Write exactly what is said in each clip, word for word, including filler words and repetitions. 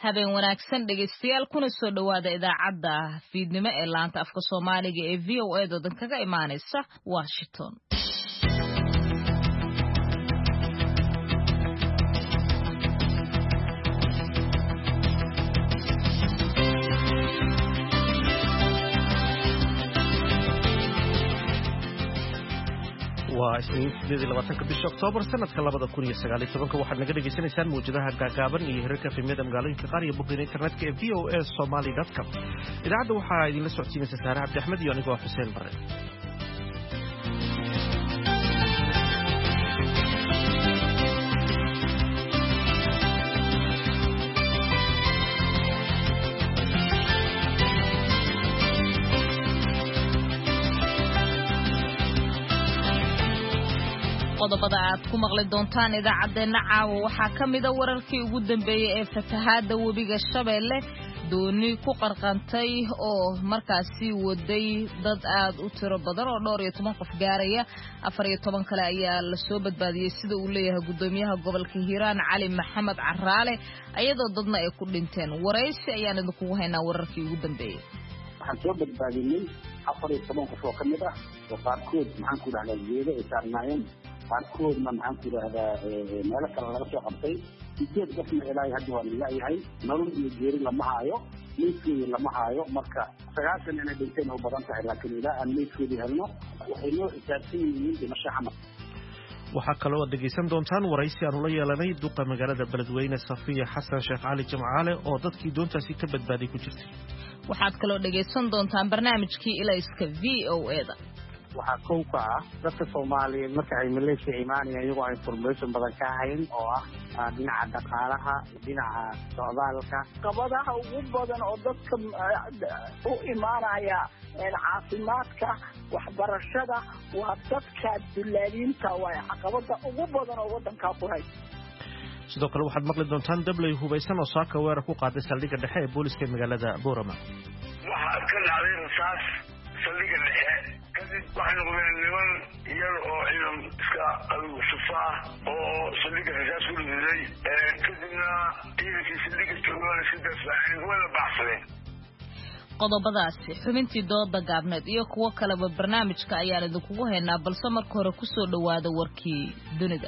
habeen wanaagsan dhegeystayaal kuna soo dhawaada idaacadda fiidnimo ee laanta afka Soomaaliga ee V O A doodan kaga imaanaysa Washington. waa isniin sideed iyo labaatanka bisha Oktoobar sanadka labada kun iyo sagaal iyo tobanka waxaad naga dhageysanaysaan muujadaha gaagaaban iyo hirarka filimada magaalooyinka qaar iyo bogga internetka ee v o a somali dot com. idaacadda waxaa idinla socodsiinaysa Saare Cabdi Axmed iyo anigoo Xuseen Bare. qodobada aad ku maqli doontaan idaacadeena caawa waxaa kamida wararkii ugu dambeeyay ee fatahaada webiga Shabeelle dooni ku qarqantay oo markaasi waday dad aad u tiro badan oo dhowr iyo toban qof gaaraya afar iyo toban kale ayaa la soo badbaadiyay sida uu leeyahay gudoomiyaha gobolka Hiiraan Cali Maxamed Caraale ayadoo dadna ay ku dhinteen waraysi ayaan idinku haynaa wararkii ugu dambeeyay waxaan soo badbaadinay afar iyo toban qof oo kamid ah oo qaarkood maxaan ku dhahnaa geedo ay saarnaayeen qaarkoodna maxaan ku idhahdaa meelo kale laga soo qabtay sideed qofna ilaahay hadda waa lalayahay nolol iyo geeri lama haayo meydkoodii lama haayo marka sagaashan inay dhinteen u badan tahay laakiin ilaa aan meydkoodii helno waxay noo xisaabsan yihiin dhimasho xamar. waxaa kaloo aad dhegaysan doontaan waraysi aanu la yeelanay duqa magaalada beledweyne Safiya Xasan Sheekh Cali Jamcaale oo dadkii doontaasi ka badbaaday ku jirtay. waxaad kaloo dhegaysan doontaan barnaamijkii ilayska V O A da waxaa kow ka ah dadka Soomaaliyeed marka ay Malaysia imaanayaan iyagoo information badan ka hayn oo ah dhinaca dhaqaalaha dhinaca socdaalka qabadaha ugu badan oo dadka u imaanaya caafimaadka waxbarashada waa dadka dullaaliinta waa caqabada ugu badan oo wadanka ku hay. sidoo kale waxaad maqli doontaan dablay hubaysan oo saaka weerar ku qaaday saldhigga dhexe ee booliska magaalada Boorama. waxaa ka dhacday rasaas saldhigga dhexe kadib waxay noqdeen niman iyada oo ciidan iska adugu sufaa oo saldhigga rasaas ku riday kadibna ciidankii saldhigga joogaan si daafaceen wada baxsadeen. qodobadaasi xubintii dooda gaabneed iyo kuwo kaleba barnaamijka ayaan idinkugu haynaa balse marka hore ku soo dhawaada warkii dunida.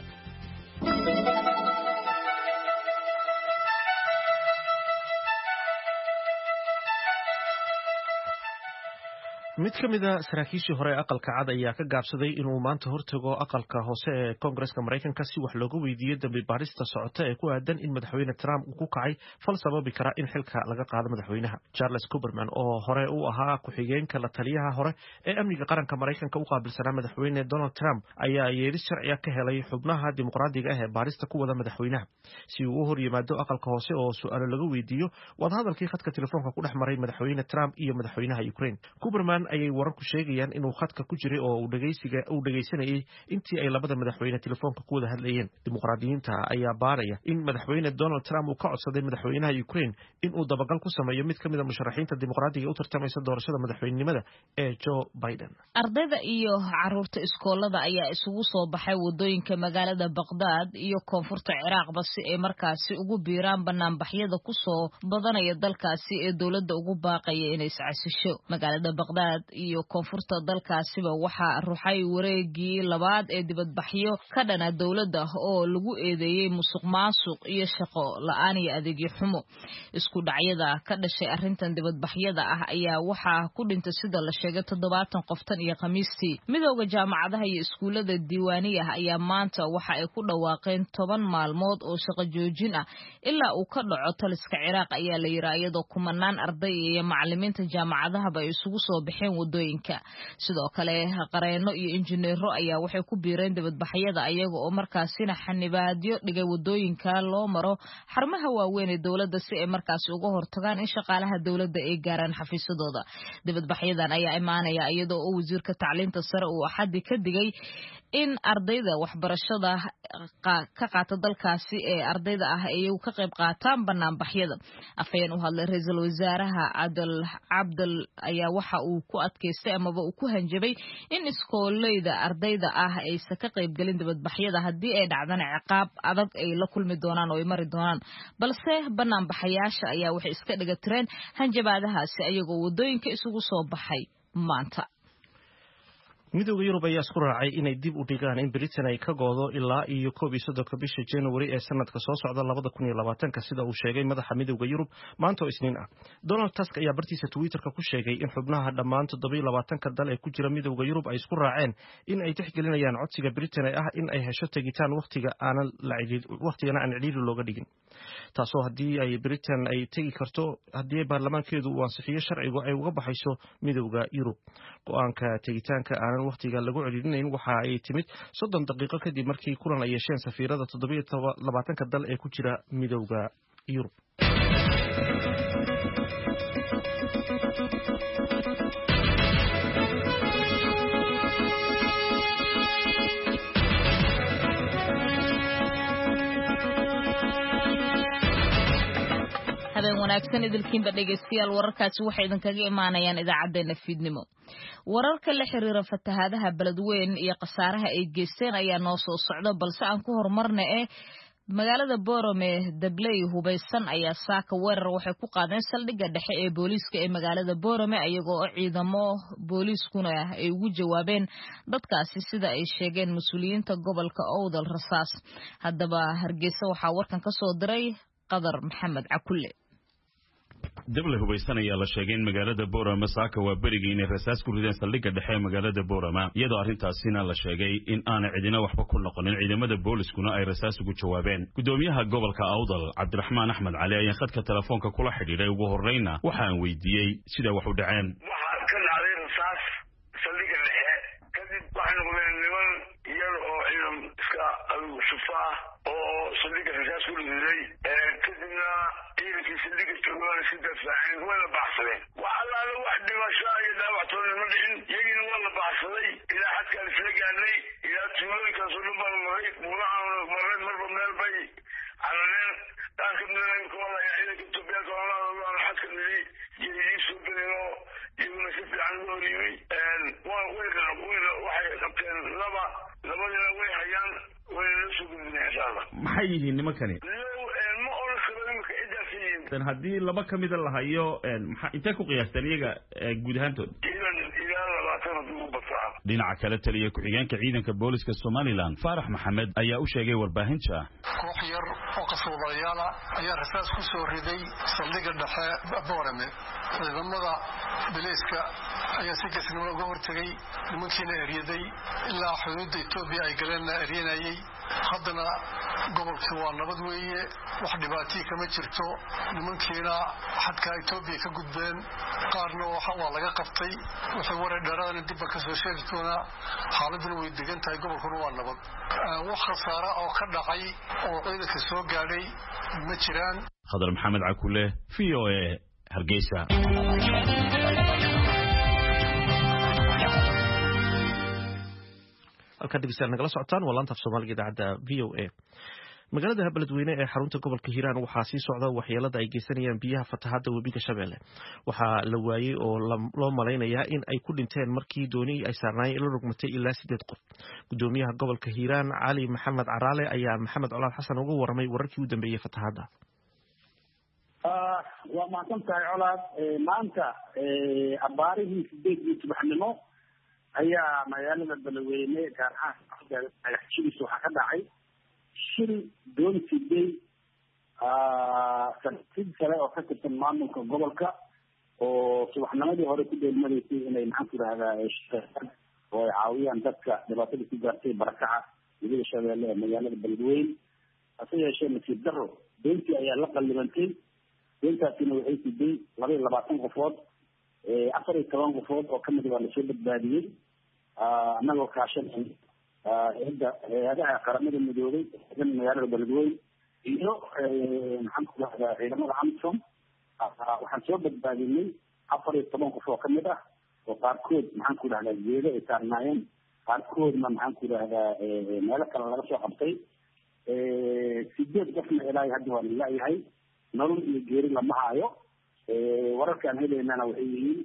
mid ka mid ah saraakiishii hore ee aqalka cad ayaa ka gaabsaday inuu maanta hortago aqalka hoose ee Koongareeska Mareykanka si wax looga weydiiyo dambi baarista socota ee ku aadan in madaxweyne Trump uu ku kacay fal sababi kara in xilka laga qaado madaxweynaha. Charles Kuperman oo hore u ahaa ku-xigeenka la taliyaha hore ee amniga qaranka Mareykanka u qaabilsanaa madaxweyne Donald Trump ayaa yeeris sharci ah ka helay xubnaha dimuqraadiga ah ee baarista ku wada madaxweynaha si uu u hor yimaado aqalka hoose oo su'aalo laga weydiiyo wadahadalkii khadka telefoonka ku dhex maray madaxweyne Trump iyo madaxweynaha Ukraine. Kuperman ayay wararku sheegayaan inuu khadka ku jiray oo uu dhageysiga uu dhageysanayay intii ay labada madaxweyne telefoonka ku wada hadlayeen. dimuqraadiyiinta ayaa baaraya in madaxweyne Donald Trump uu ka codsaday madaxweynaha Ukraine in uu dabagal ku sameeyo mid ka mid ah musharaxiinta dimuqraadiga u tartamaysa doorashada madaxweynenimada ee Joe Biden. ardayda iyo caruurta iskoolada ayaa isugu soo baxay wadooyinka magaalada Baghdad iyo koonfurta Ciraaqba si ay markaasi ugu biiraan banaanbaxyada ku soo badanaya dalkaasi ee dawladda ugu baaqaya inay iscasisho. magaalada Baghdad iyo koonfurta dalkaasiba waxaa ruuxay wareegii labaad ee dibadbaxyo ka dhana dawladda oo lagu eedeeyay musuqmaasuq iyo shaqo la'aan iyo adeegyo xumo. isku dhacyada ka dhashay arrintan dibadbaxyada ah ayaa waxaa ku dhintay sida la sheegay toddobaatan qoftan iyo khamiistii. midowga jaamacadaha iyo iskuulada diiwaaniyaha ayaa maanta waxa ay ku dhawaaqeen toban maalmood oo shaqo joojin ah ilaa uu ka dhaco taliska Ciraaq ayaa la yiraahdo iyadoo kumanaan arday iyo macallimiinta jaamacadahaba ay isugu soo baxeen wadooyinka. sidoo kale qareeno iyo injineero ayaa waxay ku biireen dibadbaxyada ayaga oo markaasina xanibaadyo dhigay wadooyinka loo maro xarumaha waaweyn ee dawladda si ay markaasi uga hortagaan in shaqaalaha dawladda ay gaaraan xafiisadooda. dibadbaxyadan ayaa imaanaya iyadoo oo wasiirka tacliinta sare uu axadi ka digay in ardayda waxbarashada ka qaata dalkaasi ee ardayda ah ay ka qayb qaataan banaanbaxyada. afayeen u hadlay ra'iisul wasaaraha Adel Abdel ayaa waxa uu ku adkaystay amaba uu ku hanjabay in iskooleyda ardayda ah ay ka qayb galin dibadbaxyada haddii ay dhacdana ciqaab adag ay la kulmi doonaan oo ay mari doonaan. balse banaanbaxayaasha ayaa waxay iska dhiga tireen hanjabaadahaasi ayagoo wadooyinka isugu soo baxay maanta. midowga Yurub ayaa isku raacay inay dib u dhigaan in Britain ay ka goodo ilaa iyo koob iyo soddon bisha January ee sanadka soo socda labada kun iyo labaatan sida uu sheegay madaxa midowga Yurub maanta oo Isniin ah. Donald Tusk ayaa bartiisa Twitter-ka ku sheegay in xubnaha dhammaan toddoba iyo labaatan dal ee ku jira midowga Yurub ay isku raaceen in ay tixgelinayaan codsiga Britain ee ah in ay hesho tagitaan waqtiga aan la cidhiidh waqtigana aan cidhiidh looga dhigin. taasoo haddii ay Britain ay tagi karto haddii baarlamaankeedu uu ansixiyo sharciga ay uga baxayso midowga Yurub. go'aanka tagitaanka aan waqtiga lagu celinayn waxa ay timid soddon daqiiqo kadib markii kulan ay yeesheen safiirada toddoba iyo labaatan dal ee ku jira midowga Yurub. habeen wanaagsan idilkiinba dhegeystayaal wararkaasi waxay idin kaga imaanayaan idaacadeena fiidnimo. wararka la xiriira fatahaadaha beledweyn iyo qasaaraha ay geysteen ayaa noo soo socda balse aan ku horumarna ee magaalada Boorame dabley hubaysan ayaa saaka weerar waxay ku qaadeen saldhigga dhexe ee booliiska ee magaalada Boorame ayagoo ciidamo booliiskuna ay ugu jawaabeen dadkaasi sida ay sheegeen mas'uuliyiinta gobolka Awdal Rasaas. haddaba Hargeysa waxaa warkan ka soo diray Qadar Maxamed Cakulle. dabley hubaysan ayaa la sheegay in magaalada Boorame saaka waa berigii inay rasaas ku rideen saldhigga dhexe ee magaalada Boorame iyadoo arrintaasina la sheegay in aanay cidina waxba ku noqonin ciidamada booliskuna ay rasaas ugu jawaabeen. gudoomiyaha gobolka Awdal Cabdiraxmaan Axmed Cali ayaa khadka telefoonka kula xidhiidhay ugu horreyna waxaan weydiiyey sida wax u dhaceen. waxaa ka dhacday rasaas saldhigga dhexe kadib waxay noqdeen niman iyada oo ciidan iska adugu shufaa oo saldhigga rasaas ku riday kadibna ciidankii saldhigga joogaan si dafaaceen way la baxsadeen. waxa laala wax dhimasho iyo dhaawactoona ma dhicin iyagiina waa la baxsaday ilaa xadkaan isla gaadnay ilaa tuulooyinkaas oo dhan baan maray buurahaan maray marba meel bay carareen dhaanka midnayimka walaya ciidanka Itoobiyaanka oolaadaan xadka nidi yidii soo gelinoo iyaguna si fiican loo horiyey waxay qabteen laba labadina way hayaan wayna la soo gudbinay insha allah. maxay yihiin nimankani? ma oran karo nimanka cidaas yihiin. haddii laba ka mida la hayo maxaa intee ku qiyaasteen iyaga guud ahaantood? ilaa labaatan haddii u bataa. dhinaca kale taliya ku-xigeenka ciidanka booliska Somaliland Faarax Maxamed ayaa u sheegay warbaahinta koox yar oo qasoodayaal ayaa rasaas ku soo riday saldhigga dhexe Boorame. ciidamada booliska ayaa si kasnimo uga hortagay nimankiina eryaday ilaa xuduudda Itoobiya ay galeen eryanayay. haddana gobolka waa nabad weeye wax dhibaato kama jirto. nimankiina xadka Itoobiya ka gudbeen qaarna waxa waa laga qabtay wixii waray dheeraadna dib ka soo sheegi doona. xaaladuna way degan tahay gobolkuna waa nabad. wax khasaare oo ka dhacay oo ciidanka soo gaadhay ma jiraan. Qadar Maxamed Cakulle V O A Hargeysa. halka dhegeystayaal nagala socotaan waa laanta Soomaaliga idaacada V O A. magaalada beledweyne ee xarunta gobolka Hiiraan waxaa sii socda waxyeelada ay geysanayaan biyaha fatahaada webiga Shabeelle. waxaa la waayay oo loo malaynayaa in ay ku dhinteen markii dooni ay saarnaayeen la rogmatay ilaa sideed qof. gudoomiyaha gobolka Hiiraan Cali Maxamed Caraale ayaa Maxamed Colaad Xasan uga warramay wararkii u dambeeyay fatahaada. waa maantahay Colaad maanta abaarihii sideedii subaxnimo ayaa magaalada beledweyne gaar ahaan xajiis waxaa ka dhacay shil doon siday saraakiil kale oo ka tirsan maamulka gobolka oo subaxnimadii hore ku dheelmadaysay inay maxaan ku yidhahdaa oo ay caawiyaan dadka dhibaatada ku gaartay barakaca webiga Shabeelle ee magaalada beledweyne. hase yeeshee nasiib daro doontii ayaa la qallibantay. doontaasina waxay siday laba iyo labaatan qofood afar iyo toban qofood oo kamid waa lasoo badbaadiyey annagoo kaashanay hay-adaha qaramada midoobay magaalada beledweyne iyo maxaan ku dhahdaa ciidamada AMISOM. waxaan soo badbaadinay afar iyo toban qof oo kamid ah oo qaarkood maxaan ku dhahdaa geedo ay saarnaayeen qaarkoodna maxaan ku idhahdaa meelo kale laga soo qabtay sideed qofna ilaahay hadda waa lalayahay nolol iyo geeri lama haayo wararkaan helaynana waxay yihiin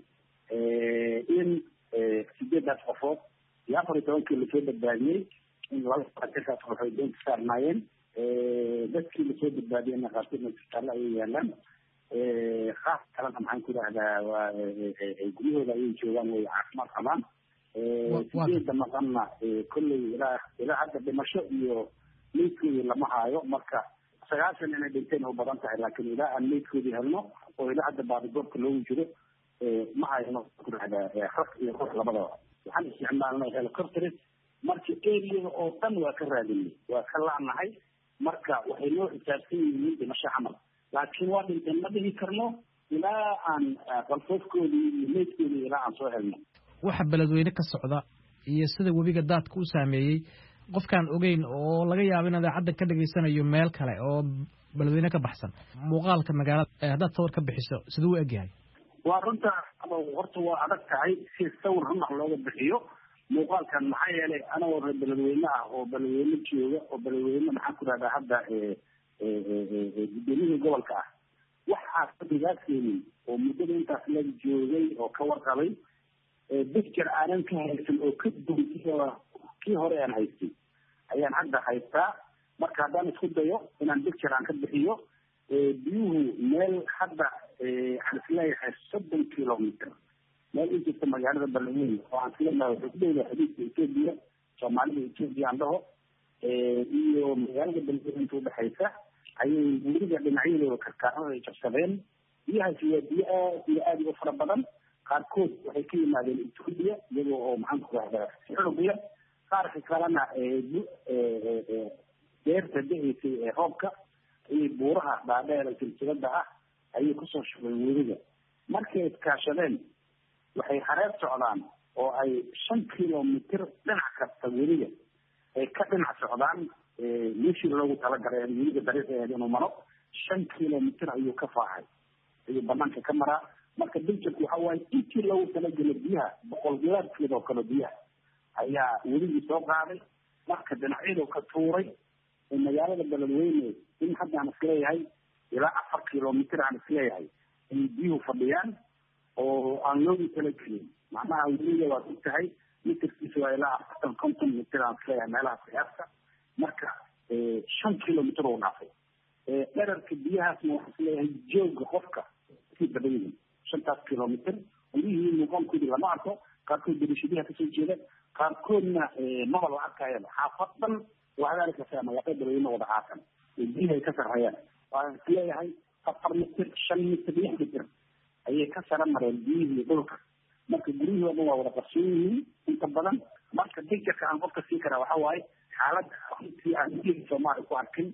in sideedaas qofood iyo afar iyo tobankii lasoo badbaadiyey in laba atirkaas qof ay doonta saarnaayeen dadkii lasoo badbaadiyeyna qaarkoodna isbitaallo ayay yaalaan qaar kalena maxaan ku idhahdaa waa guryahooda ayay joogaan way caafimaad qabaan sideeda maqanna kolley ilaa ilaa hadda dhimasho iyo meydkoodii lama haayo marka sagaashan inay dhinteen u badan tahay laakiin ilaa aan meydkoodii helno oo ilaa hadda baadigoobka loogu jiro ma hayno ku dhahdaa rag iyo ruux labadaba waxaan isticmaalnay helicopters marka areada oo dhan waa ka raadinay waa ka la'nahay marka waxay noo xisaabsan yihiin dhimasho camal laakiin waa dhinteen ma dhihi karno ilaa aan qalfoofkoodii iyo meydkoodii ilaa aan soo helno waxa beledweyne ka socda iyo sida webiga daadka u saameeyey qofkaan ogeyn oo laga yaabo in idaacaddan ka dhageysanayo meel kale oo beledweyne ka baxsan muuqaalka magaalada haddaad sawir ka bixiso siduu u egyahay waa runta horta waa adag tahay si sawir runax looga bixiyo muuqaalkan maxaa yeelay anagoo reer beledweyne ah oo beledweyne jooga oo beledweyne maxaan ku dhahdaa hadda gudoomiyihii gobolka ah waxaas fadigaaseenin oo muddada intaas la joogay oo ka warqabay bicture aanan ka haysan oo ka duwan kii hore aan haystay ayaan hadda haystaa marka haddaan isku dayo inaan bicture aan ka bixiyo biyuhu meel hadda aan isleeyahay soddon kilometer meel u jirta magaalada beledweyne oo aan isleeyahay waxay ku dhowdahay xadiidka etoobiya soomaalida etoobiya aan dhaho iyo magaalada beledweyne inta udhexaysa ayay weliga dhinacyadooda karkaarada ay jabsadeen biyahaasi waa biyo aad iyo aada uga fara badan qaarkood waxay ka yimaadeen etoobiya iyagoo oo maxaan ku rahdaa xurubiya qaarka kalena beerta da-aysay ee roobka iyo buuraha dhaadheer silsilada ah ayay kusoo shubeen weliga markay iskaashadeen waxay hareer socdaan oo ay shan kilomitr dhinac kasta weliga ay ka dhinac socdaan meeshii loogu talagalay weliga dariiqeed inuu maro shan kilomitr ayuu ka faacay ayuu banaanka ka maraa marka biljarku waxa waaye intii loogu talagelo biyaha boqol gilaadkeed oo kale biyaha ayaa weligii soo qaaday marka dhinacyadu ka tuuray magaalada beledweyne in hadda aan isleeyahay ilaa afar kilomitr aan isleeyahay ayay biyuhu fadhiyaan oo aan loogu talagelin macnaha weliga waad og tahay mitirkiisa waa ilaa afartan konton mitr aan isleeyahay meelaha siyaasta marka shan kilomitr oo dhaafay dherarka biyahaasna waxaan isleeyahay jooga qofka sii badan yihin shantaas kilomitr gurihii muuqaalkoodii lama arko qaarkood darishadiha kasoo jeeda qaarkoodna maba la arkayaba xaafadan waxaad arkaysaa magaalada beledweyne wada caasan biyaha ay ka sarreeyaan waan isleeyahay afar mitr shan mitr lix mitr ayay ka sara mareen biyihii dhulka marka gurihii oo dhan waa wada qarsoon yihiin inta badan marka degjarka aan qofka sii karaa waxa waaye xaalad runtii aan biyihii soomaaliya ku arkin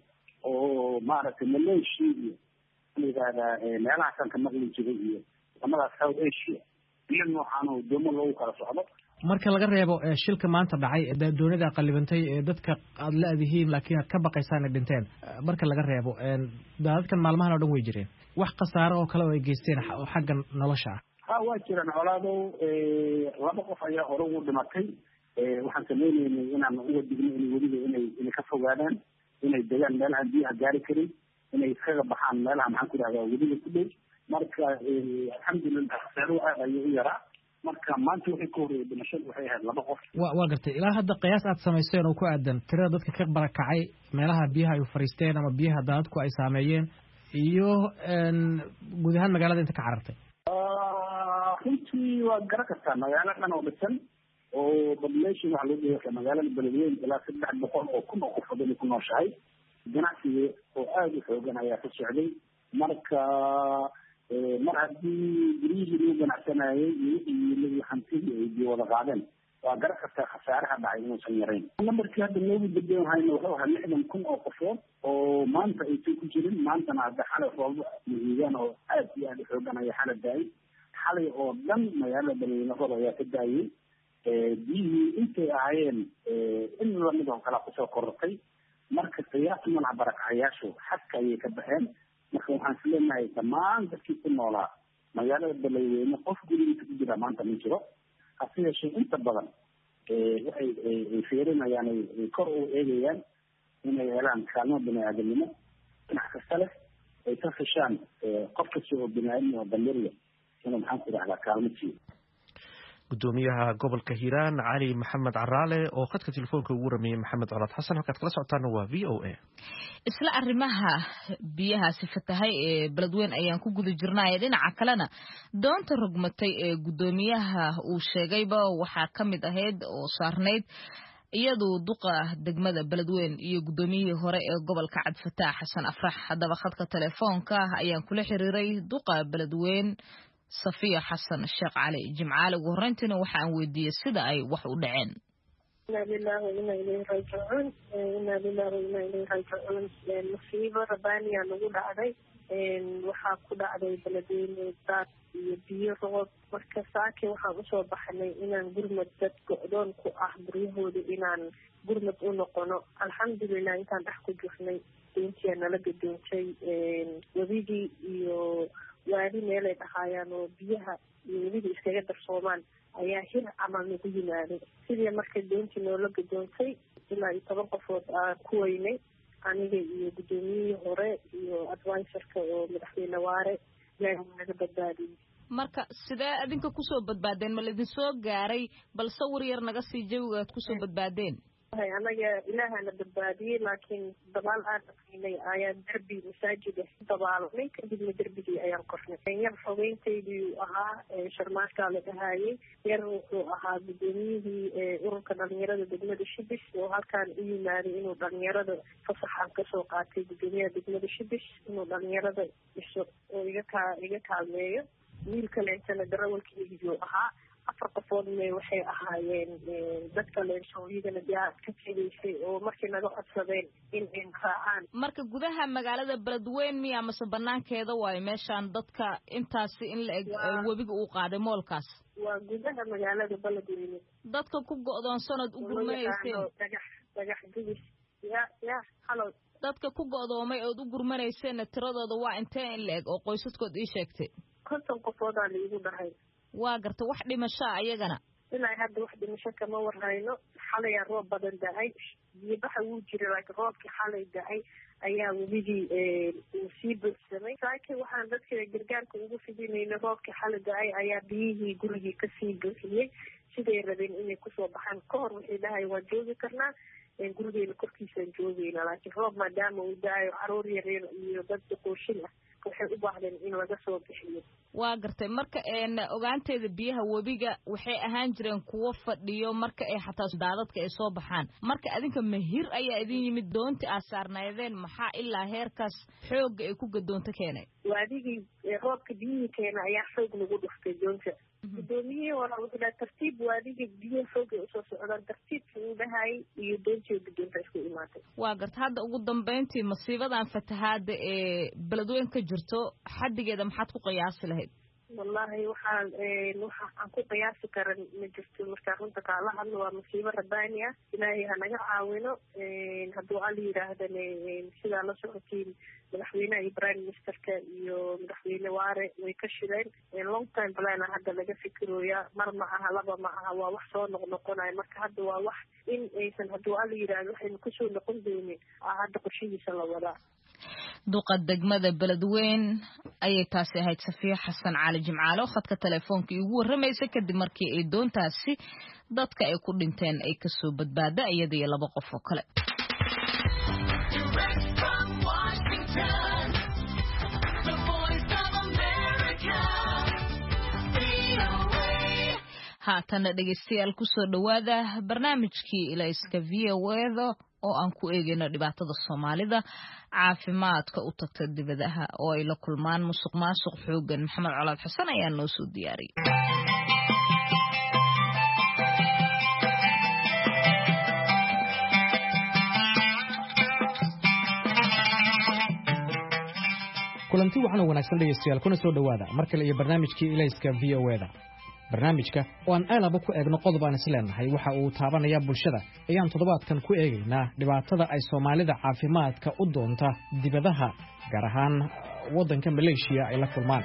oo maaragtay malaysia iyo layidhahdaa meelahaasaan ka maqli jiray iyo wadamadaas south asia biyo noocaano doomo loogu kala socdo marka laga reebo shilka maanta dhacay doonida qalibantay ee dadka aad la adihiin laakiin aad ka baqaysaan ay dhinteen marka laga reebo daadadkan maalmahan oo dhan way jireen wax khasaaro oo kale oo ay geysteen oo xagga nolosha ah ha waa jiraan colaadow laba qof ayaa hore ugu dhimatay waxaan sameyneynay inaan uga digno in weliba inay inay ka fogaadaan inay degaan meelahaan biyaha gaari karin inay iskaga baxaan meelaha maxaan ku idhahdaa weliba ku dhow marka alxamdulilah khasaaruhu aad ayuu u yaraa marka maanta waxay ka horreeyay dhimashadu waxay ahayd laba qof wa waa gartay ilaa hadda qiyaas aad samaysteen oo ku aadan tirada dadka ka barakacay meelaha biyaha ay fariisteen ama biyaha daadadku ay saameeyeen iyo guud ahaan magaalada inta ka carartay runtii waad garan kartaa magaalo dhan oo dhisan oo population waxa loo dhigaya magaalada beledweyne ilaa saddex boqol oo kun oo qofood inay ku nooshahay ganacsiga oo aada u xoogan ayaa ka socday marka mar haddii guryihii lagu ganacsanayay iyo wixii hantidii ay biyo wada qaadeen waa garan kartaa khasaaraha dhacay inuusan yarayn nambarkii hadda noogu dambeyn hayna wuxuu ahaa lixdan kun oo qofood oo maanta aysan ku jirin maantana hadda xalay roobo mahiigaan oo aad iyo aada u xoogan ayaa xala daayay xalay oo dhan magaalada beledweyne roob ayaa ka daayay biyihii intay ahaayeen in lamid oo kala kusoo korortay marka qiyaas malaha barakacayaashu xadka ayay ka baxeen marka waxaan isleenahay dhammaan dadkii ku noolaa magaalada beledweyne qof gurigiisa ku jira maanta ma jiro hase yeeshee inta badan waxay ay fiirinayaan ay kor u eegayaan inay helaan kaalmo bini aadamnimo dhinac kasta leh ay ka fishaan qof kasta oo bini aadam oo damiirya inuu maxaan ku dhahdaa kaalmo siiyo gudoomiyaha gobolka hiiraan cali maxamed caraale oo khadka telefoonka ugu rameeyey maxamed colaad xasan halkaad kala socotaana waa v o a isla arrimaha biyahaasi fatahay ee beledweyne ayaan ku guda jirnay dhinaca kalena doonta rogmatay ee gudoomiyaha uu sheegayba waxaa ka mid ahayd oo saarnayd iyadoo duqa degmada beledweyne iyo gudoomiyihii hore ee gobolka Cabdifataax Xasan Afrax haddaba khadka telefoonka ayaan kula xiriiray duqa beledweyne Safiya Xasan Sheekh Cali Jimcaale ugu horeyntiina waxa aan weydiiyay sida ay wax u dhaceen inna lillahi wa inna ilayhi raaji'uun inna lillahi wa inna ilayhi raaji'uun musiibo rabbaaniya nagu dhacday waxaa ku dhacday beledweyne daad iyo biyo roob marka saaki waxaan usoo baxnay inaan gurmad dad go'doon ku ah guryahooda inaan gurmad u noqono alxamdulilah intaan dhex ku jirnay doontiya nala gadoontay webigii iyo waadi meelay dhahaayaan oo biyaha iyo weliba iskaga darsoomaan ayaa hir camal nagu yimaaday sidii markay doontii noola gadoontay ilaa iyo toban qofood aan ku weynay aniga iyo gudoomiyihii hore iyo advisorka oo madaxweyne waare ilaahay naga badbaadiyey marka sidee adinka kusoo badbaadeen ma laidin soo gaaray bal sawir yar naga sii jawiga aad kusoo badbaadeen anaga ilaahana badbaadiyey laakiin dabaal aan aqinay ayaan derbi masaajida dabaalnay kadibna derbigii ayaan kornay yar xogeyntaydii ahaa sharmaashkaa la dhahaayey yar wuxuu ahaa gudoomiyihii ururka dhalinyarada degmada shibis oo halkaan u yimaaday inuu dhalinyarada fasaxaan kasoo qaatay gudoomiyaha degmada shibis inuu dhalinyarada iso oo iga kaa iga kaalmeeyo wiil kaleentana darawalkeygii ahaa afar qofoodna waxay ahaayeen dadka leensooyadana diyaar ka tegaysay oo markii naga codsadeen in ay raacaan marka gudaha magaalada beledweyne miya mase banaankeeda waayo meeshaan dadka intaasi in la eg webiga uu qaaday moolkaas waa gudaha magaalada beledweyne dadka ku go'doonsanad u gurmanayseen dhagax dhagax gubis ya ya halo dadka ku go'doomay ood u gurmanayseen tiradooda waa intee in la eg oo qoysaskood ii sheegtay konton qofoodaa laigu dhahay waa garta wax dhimasho ayagana ilaa hadda wax dhimasho kama warhayno xalaya roob badan da-ay biyobaxa wuu jiray laakiin roobkii xalay da-ay ayaa webigii uu sii buuxsamay laakiin waxaan dadka gargaarka ugu fidinayna roobkii xalay da-ay ayaa biyihii gurigii kasii buuxiyey siday rabeen inay kusoo baxaan ka hor waxay dhahay waan joogi karnaa gurigeena korkiisaan joogayna laakiin roob maadaama uu da-ayo caruur yaryar iyo dad duqooshin ah waxay u baahdeen in laga soo bixiyo waa gartay marka ogaanteeda biyaha webiga waxay ahaan jireen kuwo fadhiyo marka ay xataa daadadka ay soo baxaan marka adinka mahir ayaa idin yimid doonti aad saarnaydeen maxaa ilaa heerkaas xoogga ay ku gadoonto keenay waadigii roobka biyihii keena ayaa xoog lagu dhuftay doonta gudoomiyihii hore wuxuu dhaha tartiib waadigii biyaha xoogay usoo socdaan tartiibkii uu dhahayay iyo doontii gadoonta isku imaatay waa garta hadda ugu dambeyntii masiibadan fatahaada ee beledweyne ka jirto xaddigeeda maxaad ku qiyaasi lahayd wallahi waxaan waxa aan ku qiyaasi karan ma jirto markaa runta kaala hadlo waa masiibo rabbaani ah ilaahay ha naga caawino hadduu alla yidhaahdane sidaa la socotiin madaxweynaha iyo prime ministerka iyo madaxweyne waare way ka shireen long time plan hadda laga fikirooya mar ma aha laba ma aha waa wax soo noqnoqonayo marka hadda waa wax in aysan hadduu alla yidhaahdo waxaynu kusoo noqon doonin hadda qorshihiisa la wadaa duqa degmada beledweyne ayay taasi ahayd Safiya Xasan Cali Jimcaale oo khadka telefoonka ugu waramaysay kadib markii ay doontaasi dadka ay ku dhinteen ay ka soo badbaada iyada iyo laba qof oo kale haatana dhegeystayaal ku soo dhawaada barnaamijkii ilayska V O A oo aan ku eegayno dhibaatada Soomaalida caafimaadka u tagta dibadaha oo ay la kulmaan musuqmaasuq xoogan Maxamed Colaad Xasan ayaa noo soo diyaariyay kulanti waxaan wanaagsan dhegeystayaal kuna soo dhawaada markale iyo barnaamijkii ilayska V O A da barnaamijka oo aan aalaba ku eegno qodob aan isleenahay waxa uu taabanaya bulshada ayaan toddobaadkan ku eegaynaa dhibaatada ay Soomaalida caafimaadka u doonta dibadaha gaar ahaan waddanka Malaysia ay la kulmaan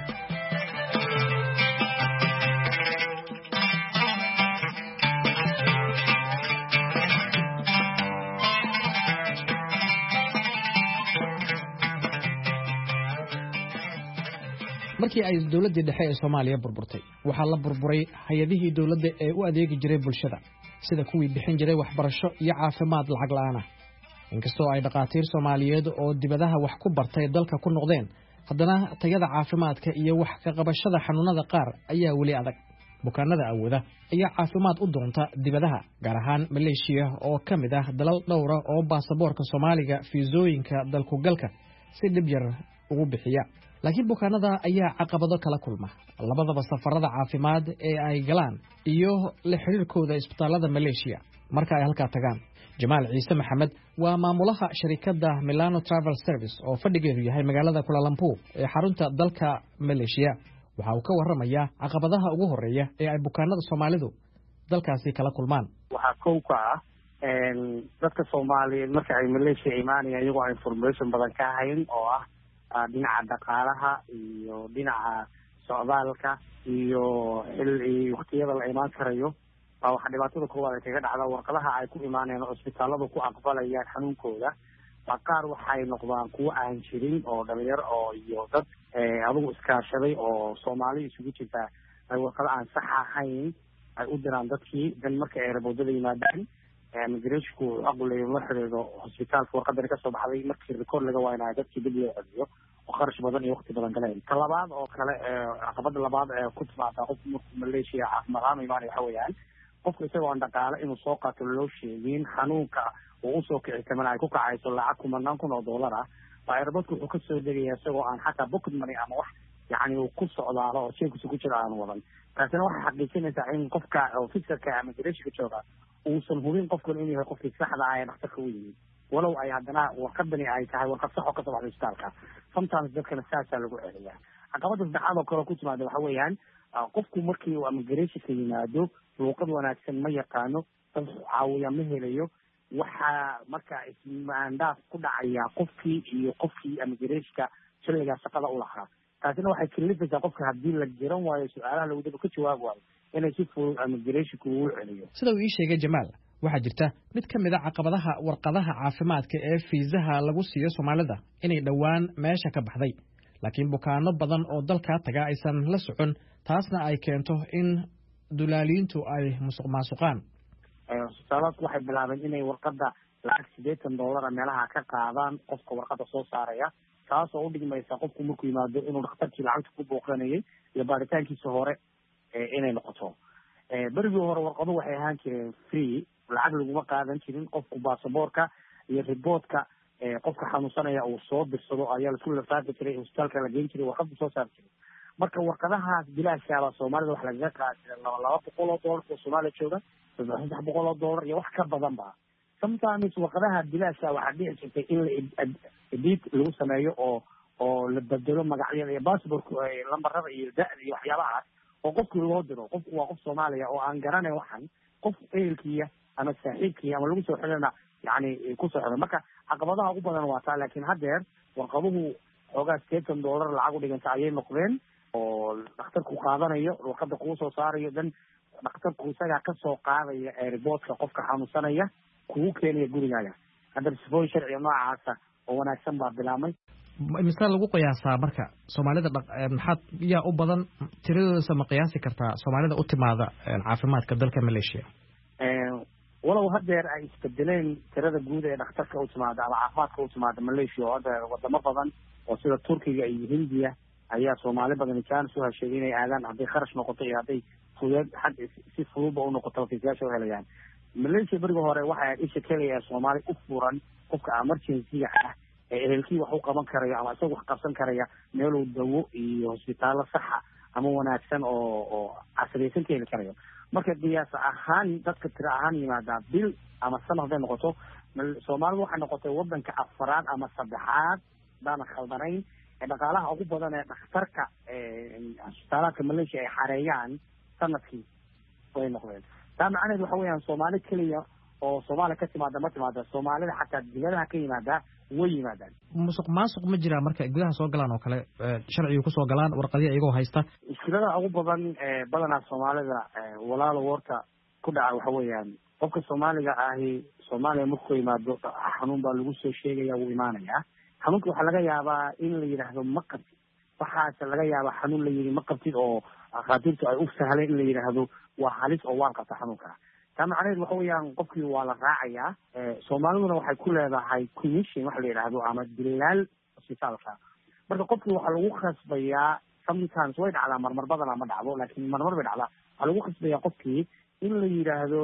markii ay dawladda dhexe ee Soomaaliya burburtay waxa la burburay hay'adihii dawladda ee u adeegi jiray bulshada sida kuwii bixin jiray waxbarasho iyo caafimaad lacag la'aan ah inkastoo ay dhaqaatiir Soomaaliyeed oo dibadaha wax ku bartay dalka ku noqdeen haddana tayada caafimaadka iyo wax ka qabashada xanuunada qaar ayaa wali adag bukaanada awooda ayaa caafimaad u doonta dibadaha gaar ahaan Malaysia oo ka mid ah dalal dhowr ah oo baasaboorka Soomaaliga fiisooyinka dalku galka si dib yar ugu bixiya laakiin bukaanada ayaa caqabado kala kulma labadaba safarada caafimaad ee ay galaan iyo la xiriirkooda isbitaalada Malaysia marka ay halka tagaan Jamaal Ciise Maxamed waa maamulaha shirkadda Milano Travel Service oo fadhigeedu yahay magaalada Kuala Lumpur ee xarunta dalka Malaysia waxa uu ka warramayaa caqabadaha ugu horeeya ee ay bukaanada Soomaalidu dalkaasi kala kulmaan waxa koow ka ah een dadka Soomaaliyeed marka ay Malaysia imaanayaan iyagoo information badan ka hayn oo ah dhinaca dhaqaalaha iyo dhinaca socdaalka iyo xilli waqtiyada la imaan karayo waxa dhibaatada koowaad kaga dhacda warqadaha ay ku imaanayaan isbitaalada ku aqbalayaan xanuunkooda qaar waxay noqdaan kuwa aan jirin oo dhalinyar oo iyo dad adigu iskaashaday oo Soomaali isugu jirta ay warqado aan sax ahayn ay u diraan dadkii dan marka ay raboodada yimaadaan migrationsku aqbalay la xiriiro hospitaalka warqadda ka soo baxday markii record laga waaynayo dadkii dib loo celiyo oo kharash badan iyo waqti badan galeen ka labaad oo kale caqabada labaad ee ku timaada qofka markuu Malaysia caafimaad imaanay waxa weeyaan qofka isagoo aan dhaqaale inuu soo qaato loo sheegin xanuunka oo soo kici kaman ay ku kacayso lacag kumanaan kun oo dollar ah airportka wuxuu ka soo degayaa isagoo aan xataa pocket money ama wax yani uu ku socdaalo oo sheegkiisa ku jira aan wadan taasina waxay xaqiijinaysaa in qofka officerka ama migratiga jooga uusan hubin qofkan inuu yahay qofkii saxda ah ee dhakhtarka u yimid walow ay haddana warqadani ay tahay warqad sax oo ka soo baxday isbitaalka sometimes dadkana saasaa lagu celiyaa caqabada saddexaad oo kale ku timaada waxa weeyaan qofku markii uu migrationka yimaado luuqad wanaagsan ma yaqaano dad caawiya ma helayo waxaa marka ismaandaaf ku dhacaya qofkii iyo qofkii migrationka xilliga shaqada u lahaa taasina waxay kalifaysaa qofka haddii la jiran waayo su'aalaha lagu daba ka jawaab waayo inay si fudud migrationka ugu celiyo sida uu ii sheegay Jamaal waxaa jirta mid ka mid ah caqabadaha warqadaha caafimaadka ee fiisaha lagu siiyo Soomaalida inay dhawaan meesha ka baxday laakiin bukaano badan oo dalka taga aysan la socon taasna ay keento in dulaaliintu ay musuq maasuqaan isbitaaladu waxay bilaabeen inay warqadda lacag sideetan dollar meelaha ka qaadaan qofka warqadda soo saaraya taas oo u dhigmaysa qofku markuu yimaado inuu dhakhtarkii lacagta ku booqanayay iyo baaritaankiisa hore inay noqoto berigii hore warqadu waxay ahaan jireen free lacag laguma qaadan jirin qofku baasaboorka iyo riboodka qofka xanuunsanaya uu soo dirsado ayaa laisku lafaafi jiray isbitaalka la geyn jiray warqadda soo saari jiray marka warqadahaas bilaashkaaba Soomaalida wax laga qaaday laba boqol oo dollar oo Soomaaliya jooga saddex boqol oo dollar iyo wax ka badan ba sometimes warqadaha bilaashka waxa dhici jirtay in la edit lagu sameeyo oo oo la bedelo magacyada iyo passportka lambarada iyo da'da iyo waxyaabahaas oo qofku loo diro qofku waa qof Soomaaliya oo aan garanayn waxan qof ehelkiya ama saaxiibkiya ama lagu soo xilana yani ku soo xilana marka caqabadaha ugu badan waa taa laakiin haddeer warqaduhu xoogaa sideetan dollar lacag u dhiganta ayay noqdeen oo dhakhtarku qaadanayo warqadda kugu soo saarayo dan dhakhtarku isagaa ka soo qaadaya airportka qofka xanuunsanaya kugu keenaya gurigaaga hadda sifooyin sharci noocaasa oo wanaagsan baa bilaabmay misal lagu qiyaasaa marka Soomaalida maxaad yaa u badan tiradooda ma qiyaasi kartaa Soomaalida u timaada caafimaadka dalka Malaysia walow haddeer ay isbedeleen tirada guud ee dhakhtarka u timaada ama caafimaadka u timaada Malaysia oo hadda wadamo badan oo sida Turkiga iyo Hindiya ayaa Soomaali badan kaan soo heshay inay aadaan hadday kharash noqoto iyo hadday fudud xad si fudud u noqoto fiisaasho helayaan Malaysia bariga hore waxa ay isha kaliya Soomaali u furan qofka emergency ah ee ehelkii wax u qaban karayo ama isagu wax qabsan karaya meel uu dawo iyo hospitaal sax ah ama wanaagsan oo oo casriyaysan keenay karayo marka qiyaas ahaan dadka tira ahaan yimaada bil ama sanad ay noqoto Soomaalidu waxay noqotay wadanka afraad ama saddexaad baan khaldanayn ee dhaqaalaha ugu badan ee dhakhtarka ee hospitaalka Malaysia ay xareeyaan sanadkii way noqdeen taa macnaheedu waxa weeyaan Soomaali kaliya oo Soomaali ka timaada ma timaada Soomaalida xataa dibadaha ka yimaada way yimaadaan musuq maasuq ma jira marka gudaha soo galaan oo kale sharciga ku soo galaan warqadiya iyagoo haysta iskilada ugu badan ee badanaa Soomaalida walaalo warta ku dhaca waxa weeyaan qofka Soomaaliga ahi Soomaaliya markuu yimaado xanuun baa lagu soo sheegaya uu imaanaya xanuunka waxa laga yaabaa in la yiraahdo maqad waxaas laga yaaba xanuun la yiri ma qabtid oo dhakhaatiirtu ay u sahleen in la yidhaahdo waa halis oo waan qabta xanuunka taa macnaheed waxa weeyaan qofkii waa la raacayaa soomaaliduna waxay ku leedahay commission waxa la yidhaahdo ama dilaal isbitaalka marka qofkii waxaa lagu khasbayaa sometimes way dhacdaa marmar badan ama dhacdo laakiin marmar bay dhacdaa waxaa lagu khasbayaa qofkii in la yidhaahdo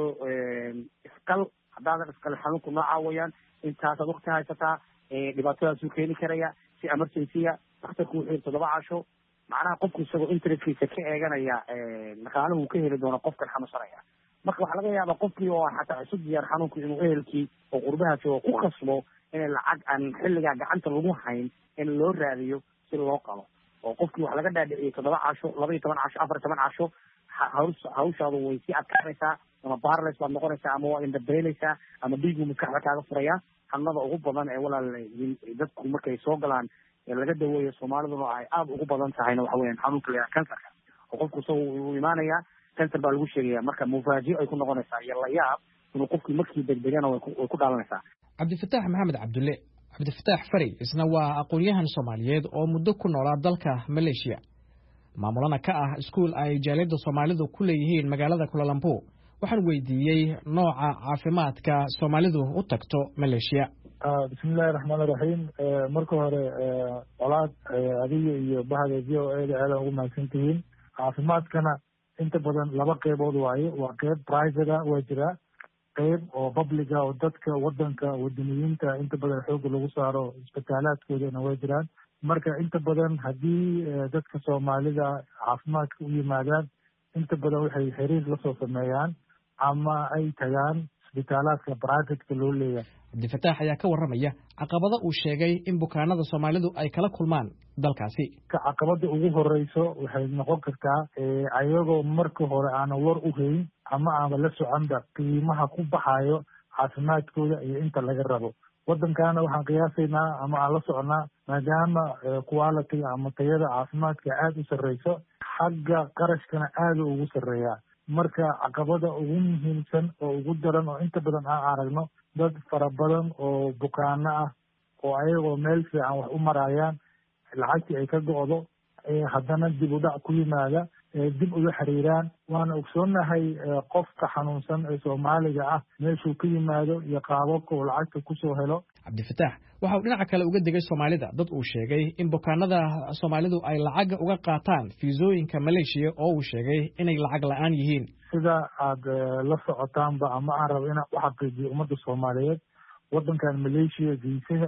iskal haddaadan iskal xanuunku noocaa weeyaan intaasaad wakti haysataa dhibaatadaasuu keeni karaya si emergency-a daktarku wuxuu yiri toddoba casho macnaha qofku isagoo interestkiisa ka eeganaya dhaqaalahu ka heli doono qofkan xanuunsanaya marka waxaa laga yaabaa qofkii oo xataa isu diyaar xanuunku inuu ehelkii oo qurbaha joogo ku khasbo inay lacag aan xilligaa gacanta lagu hayn in loo raadiyo si loo qabo oo qofkii wax laga dhaadhiciyay toddoba casho laba iyo toban casho afar iyo toban casho hawshaadu way sii adkaanaysaa ama barles baad noqonaysaa ama waa indhabeynaysaa ama dhiigu maskaxda kaaga furaya xanuunada ugu badan ee walaal dadku markay soo galaan ee laga daweeyo soomaaliduna ay aada ugu badan tahayna waxa weeyaan xanuunka la yidhaha kansarka oo qofku isaga uu imaanayaa kansar baa lagu sheegaya marka mufaajiyo ay ku noqonaysaa iyo layaab inuu qofkii markii degdegana way ku dhaalanaysaa cabdifataax maxamed cabdulle cabdifataax fari isna waa aqoon-yahan soomaaliyeed oo muddo ku noolaa dalka maleeshiya maamulana ka ah iskuul ay jaaliyadda soomaalidu ku leeyihiin magaalada kulalambur waxaan weydiiyey nooca caafimaadka soomaalidu u tagto maleeshiya bismillahi raxmaan iraxiim marka hore colaad adiga iyo bahda v o e da aada ugu mahadsan tihiin caafimaadkana inta badan laba qeybood waaye waa qeyb private waa jiraa qeyb oo publica oo dadka wadanka wadaniyiinta inta badan xooga lagu saaro isbitaalaadkoodana way jiraan marka inta badan haddii dadka soomaalida caafimaadka u yimaadaan inta badan waxay xiriir lasoo sameeyaan ama ay tagaan isbitaalaadka privateka loo leeyahay cabdifataax ayaa ka warramaya caqabada uu sheegay in bukaanada soomaalidu ay kala kulmaan dalkaasi caqabada ugu horeyso waxay noqon kartaa ayagoo marka hore aanan war u hayn ama aanba la soconba qiimaha ku baxayo caafimaadkooda iyo inta laga rabo waddankaana waxaan qiyaasaynaa ama aan la soconaa maadaama quality ama tayada caafimaadka aada u sarreyso xagga qarashkana aada ugu sarreeyaa marka caqabada ugu muhiimsan oo ugu daran oo inta badan aan aragno dad fara badan oo bukaano ah oo ayagoo meel fiican wax u marayaan lacagtii ay ka go'do haddana dib u dhac ku yimaada dib uga xiriiraan waana ogsoonahay qofka xanuunsan ee soomaaliga ah meeshuu ka yimaado iyo qaababka uu lacagta kusoo helo cabdifataax waxa uu dhinaca kale uga degay soomaalida dad uu sheegay in bukaanada soomaalidu ay lacag uga qaataan fiisooyinka maleeshiya oo uu sheegay inay lacag la-aan yihiin sida aad la socotaanba ama aan rabo inaan u xaqiijiyo ummadda soomaaliyeed waddankan maleeshiya viisaha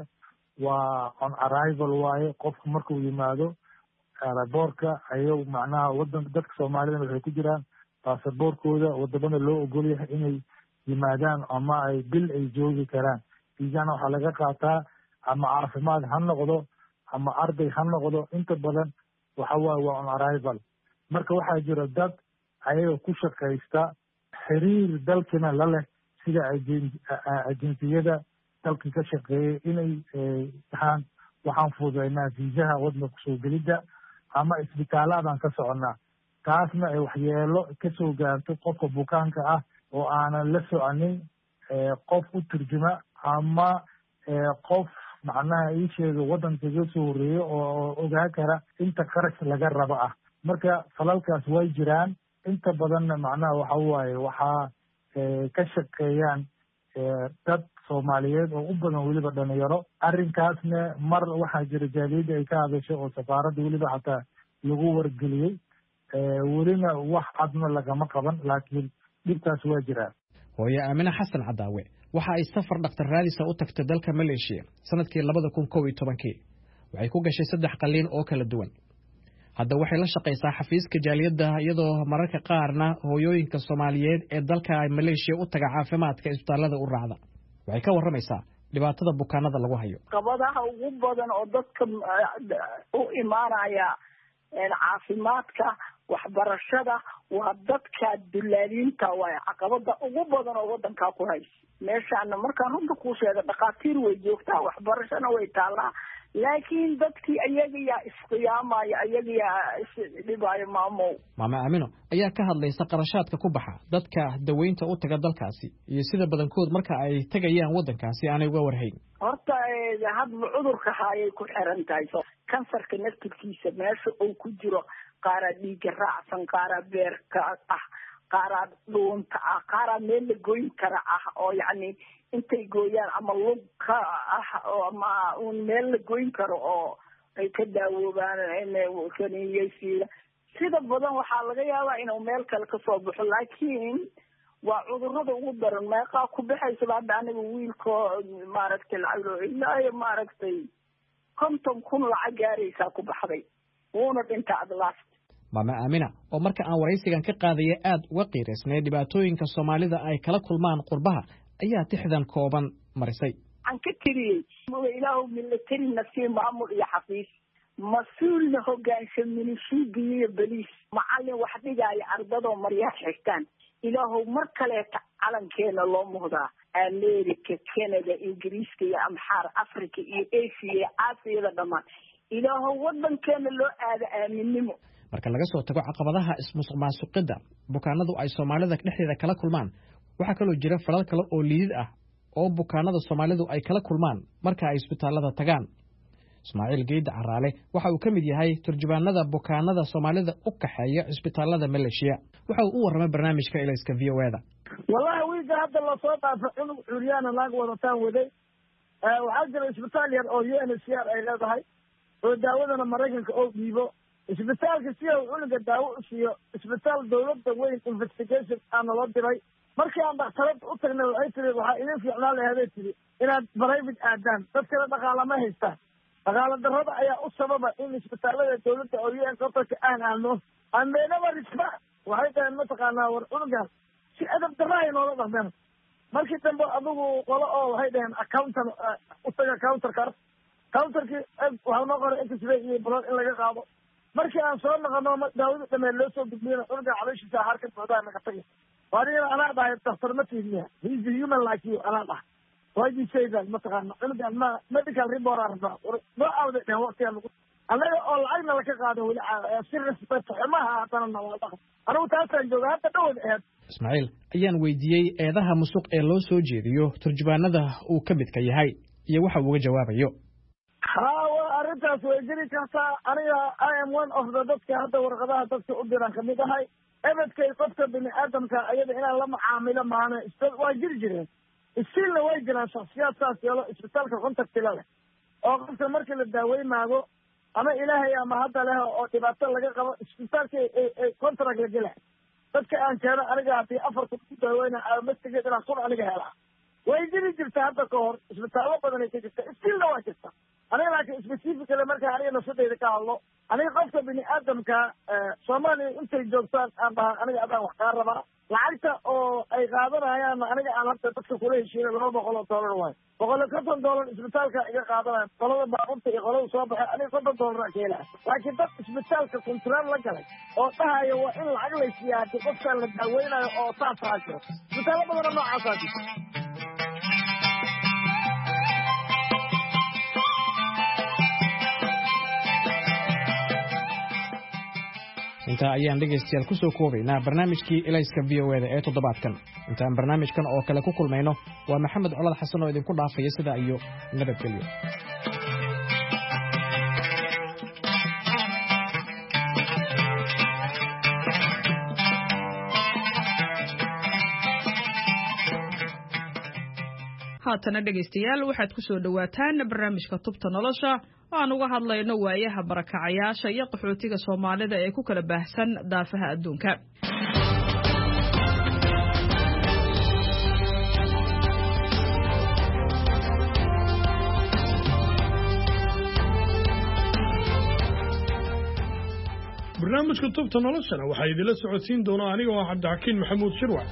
waa on arrival waaye qofku markuu yimaado aeroboortka ayaw macnaha wadan dadka soomaalida waxay ku jiraan baasaboorkooda wadamada loo ogol yahay inay yimaadaan ama ay bil ay joogi karaan viisana waxaa laga qaataa ama caafimaad ha noqdo ama arday ha noqdo inta badan waxa waaye waa on arrival marka waxaa jira dad ayaga ku shaqaysta xiriir dalkina la leh sida ajeensiyada dalka ka shaqeeyay inay dhahaan waxaan fududaynaa viisaha waddanka kusoo gelidda ama isbitaalaadaan ka soconnaa taasna ay waxyeelo kasoo gaarto qofka bukaanka ah oo aanan la soconin qof u turjuma ama qof macnaha ii sheega waddanka iga soo horreeyo oo ogaa kara inta qarash laga rabo ah marka falalkaas way jiraan inta badanna macnaha waxa waaye waxaa ka shaqeeyaan dad soomaaliyeed oo u badan weliba dhalinyaro arrinkaasna mar waxaa jira jaaliyadda ay ka hadasho oo safaaradda weliba xataa lagu wargeliyey welina wax cadna lagama qaban laakiin dhibtaas waa jiraa hooye aamine xasan cadaawe waxa ay safar dhakhtar raadisa u tagtay dalka maleeshiya sanadkii labada kun kow iyo tobankii waxay ku gashay saddex qalliin oo kala duwan hadda waxay la shaqaysaa xafiiska jaaliyadda iyadoo mararka qaarna hooyooyinka soomaaliyeed ee dalka maleeshiya u taga caafimaadka isbitaallada u raacda waxay ka warramaysaa dhibaatada bukaanada lagu hayo caqabadaha ugu badan oo dadka u imaanaya caafimaadka waxbarashada waa dadka dulaaliinta waay caqabada ugu badan oo wadankaa ku haysa meeshaana markaan runta kuu sheega dhakhaatiir way joogtaa waxbarashana way taallaa laakiin dadkii ayagiyaa isqiyaamaya ayagiyaa isdhibaayo maamow. maama aamino ayaa ka hadlaysa qarashaadka ku baxa dadka daweynta u taga dalkaasi iyo sida badankood marka ay tegayaan waddankaasi aanay uga warhayn. horta hadba cudurka haayay ku xiran tahay kansarka naftirkiisa meesha uu ku jiro qaaraa dhiiga raacsan qaaraa beerka ah qaaraa dhuunta ah qaaraa meel la goyn kara ah oo yacni intay gooyaan ama lug ka ah oo ama un meel la goyn karo oo ay ka daawoobaan kaniyeysiila sida badan waxaa laga yaabaa inuu meel kale kasoo baxo laakiin waa cudurada ugu daran meeqaa ku baxaysa hadda aniga wiilko maaragtay lacag ilaa maaragtay konton kun lacag gaaraysaa ku baxday wuuna dhinta adlaast. maama aamina oo marka aan waraysigan ka qaadaya aad uga qiiraysnay dhibaatooyinka soomaalida ay kala kulmaan qurbaha ayaa tixdan kooban marisay. waxaan ka tiriyey ilaahu military nafsi maamul iyo xafiis mas-uulna hogaansha minishiibiya iyo baliis macallin wax dhigaya ardadoo maryaha xigtaan ilaahu mar kaleeta calankeena loo muhdaa america canada ingiriiska iyo amxaar africa iyo asia iyo aasiyada dhammaan ilaahu wadankeena loo aada aaminnimo. marka laga soo tago caqabadaha ismusuq maasuqidda bukaanadu ay soomaalida dhexdeeda kala kulmaan waxaa kaloo jira falal kale oo liidid ah oo bukaanada soomaalidu ay kala kulmaan marka ay isbitaalada tagaan. ismaaciil geeda caraale waxa uu ka mid yahay turjubaanada bukaanada soomaalida u kaxeeya isbitaalada maleeshiya. waxa uu u warramay barnaamijka ilayska v o e da. wallahi wiilka hadda lasoo dhaafay cunug curyaana laag wadataan waday waxaa jira isbitaal yar oo u n h r ay leedahay oo daawadana maraykanka oo dhiibo isbitaalka si uu cunuga daawo u siiyo isbitaal dawladda weyn investigation aana loo diray markii aan dhakhtarada u tagnay waxay tiri waxaa idin fiicnaan lahaday tiri inaad private aadaan dadkana dhaqaala ma haystaan dhaqaala darrada ayaa u sababa in isbitaalada dawladda oo u n kotarka aan aadno ameenaba risba waxay dhaheen mataqaanaa war cunugaas si adab darra ay noola dhaqmeen markii dambe adigu qolo oo waxay dhaheen accountan u taga counterka counterkii waxaa noo qoray x-ray iyo blood in laga qaado markii aan soo noqono daawada dhameen loo soo gudbiyana cunuga calooshiisa harka socdaa naga tagay waanigana anaa dhahay daktar ma tiidniya he's a human like you anaa dhahay why do you say that mataqaana cunugan ma medical report aa rabaa noo aawday dhehen waqtigaa lagu annaga oo lacagna laka qaado weli si respect xumaha haddana nawaa dhaqan anigu taasaan jooga hadda dhawad aheed. ismaaciil ayaan weydiiyey eedaha musuq ee loo soo jeediyo turjubaanada uu ka midka yahay iyo waxa uu uga jawaabayo. haa arrintaas way jiri kartaa aniga I am one of the dadka hadda warqadaha dadka u diraan kamid ahay ebedkay qofka bini aadamka ayada inaan la macaamilo maana waa jiri jireen istiilna way jiraan shaksiyaad saas yeelo isbitaalka contactila leh oo qofka markii la daaweymaago ama ilaahay ama hadda leh oo dhibaato laga qabo isbitaalka contract la gela dadka aan keeno aniga haddii afar kun ku daaweyna mastigeed inaan kun aniga helaa way jiri jirta hadda ka hor isbitaallo badanay ka jirta istiilna waa jirta aniga laakiin specifically markaa aniga nafsadeyda ka hadlo aniga qofka bini aadamka soomaaliya intay joogtaan aan dhaha aniga adaan wax kaa rabaa lacagta oo ay qaadanayaan aniga aan hadda dadka kula heshiina laba boqol oo doolar waayo boqol iyo konton doolar isbitaalka iga qaadanaya qolada baabuurta iyo qolada soo baxay aniga konton doolar ka helaa laakiin dad isbitaalka kontraal la galay oo dhahaya waa in lacag laysiiya haddii qofkaan la daaweynayo oo saasaa jiro isbitaallo badana noocaasaa jirta. intaa ayaan dhegaystayaal ku soo koobaynaa barnaamijkii ilayska v o e da ee toddobaadkan intaan barnaamijkan oo kale ku kulmayno waa maxamed colad xasan oo idinku dhaafaya sidaa iyo nabadgelyo. haatana dhegaystayaal waxaad ku soo dhowaataan barnaamijka tubta nolosha oo aan uga hadlayno waayaha barakacayaasha iyo qaxootiga soomaalida ee ku kala baahsan daafaha adduunka. barnaamijka tubta noloshana waxaa idinla socodsiin doona aniga oo cabdixakiin maxamuud shirwac.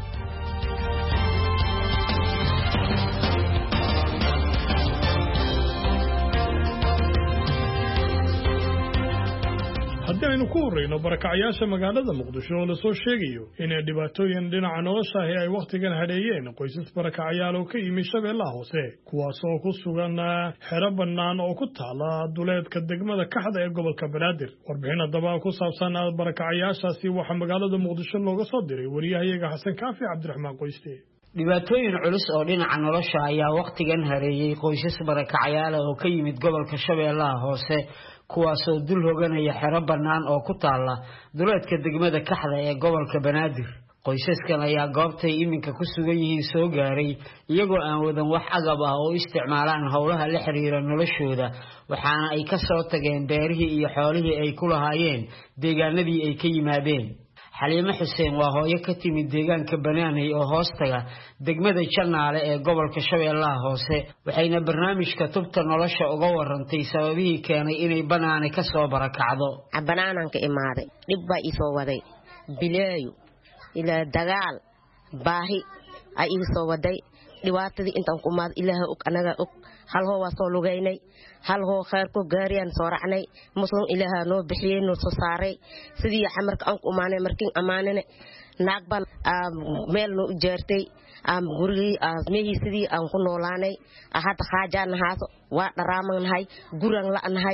haddii aynu ku horreyno barakacayaasha magaalada muqdisho oo lasoo sheegayo inay dhibaatooyin dhinaca noloshaahi ay wakhtigan hadheeyeen qoysas barakacayaal oo ka yimi shabeellaha hoose kuwaas oo ku sugan xero bannaan oo ku taala duleedka degmada kaxda ee gobolka banaadir warbixin haddaba ku saabsan barakacayaashaasi waxaa magaalada muqdisho looga soo diray wariyahayaga xasan kaafi cabdiraxmaan qoyste dhibaatooyin culus oo dhinaca nolosha ayaa wakhtigan hareeyay qoysas barakacayaal oo ka yimid gobolka shabeellaha hoose kuwaas oo dul hoganaya xero bannaan oo ku taala duleedka degmada kaxda ee gobolka banaadir qoysaskan ayaa goobtay iminka ku sugan yihiin soo gaaray iyagoo aan wadan wax agab ah oo isticmaalaan howlaha la xiriira noloshooda waxaana ay ka soo tageen beerihii iyo xoolihii ay ku lahaayeen deegaanadii ay ka yimaadeen xaliimo xuseen waa hooyo ka timid deegaanka banaanay oo hoostaga degmada Janaale ee gobolka Shabeellaha Hoose waxayna barnaamijka tubta nolosha uga warantay sababihii keenay inay banaanay ka soo barakacdo banaananka imaaday dib baa ii soo waday bileeyo ila dagaal baahi ay ii soo waday dhibaatadii intaan ku maad ilaaha og anaga og hal hoo waa soo lugaynay hal hoo khair ku gaariyaan soo racnay muslim ilaaha noo bixiyay noo soo saaray sidii xamarka aan ku amaanay markiin amaanane naag ban meel noo jeertay am gurigi meehi sidii aan ku noolaanay ahada xaajaan haaso waa dharaamanahay guran la'anahay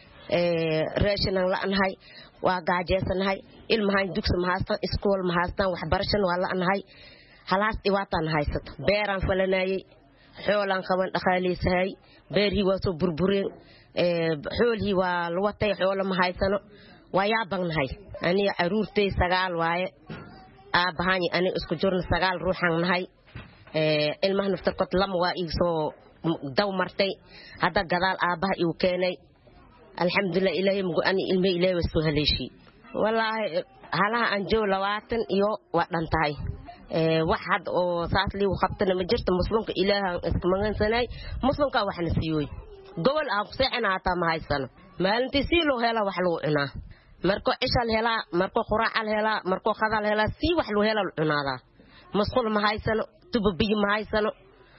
ee raashinan la'anahay waa gaajeesanahay ilmahan dugsi ma haystaan iskool ma haystaan waxbarashan waa la'anahay halaas dhibaataan haysato beeraan falanayay xoolaan qaban dhaqaaleysay beerhii waa soo burbureen ee xoolhii waa luwatay xoolo ma haysano waa yaabanahay aniga caruurtay sagaal waaye aabahan ani isku jirno sagaal ruuxan nahay ee ilmahan naftarkot lama waa ii soo daw martay hada gadaal aabaha uu keenay alxamdulillah ilaahay mugo ani ilmay ilaahay soo haleeshi wallahi halaha aan joo labaatan iyo waa dhantahay ee wax had oo saas lii qabtana ma jirto muslimka ilaahay iska magansanay muslimka waxna siiyay gobol aan ku seexana taa ma haysano maalintii si loo hela wax lagu cunaa marko ishal hela marko quraacal hela marko khadal hela si wax loo hela cunaada masqul ma haysano tububi ma haysano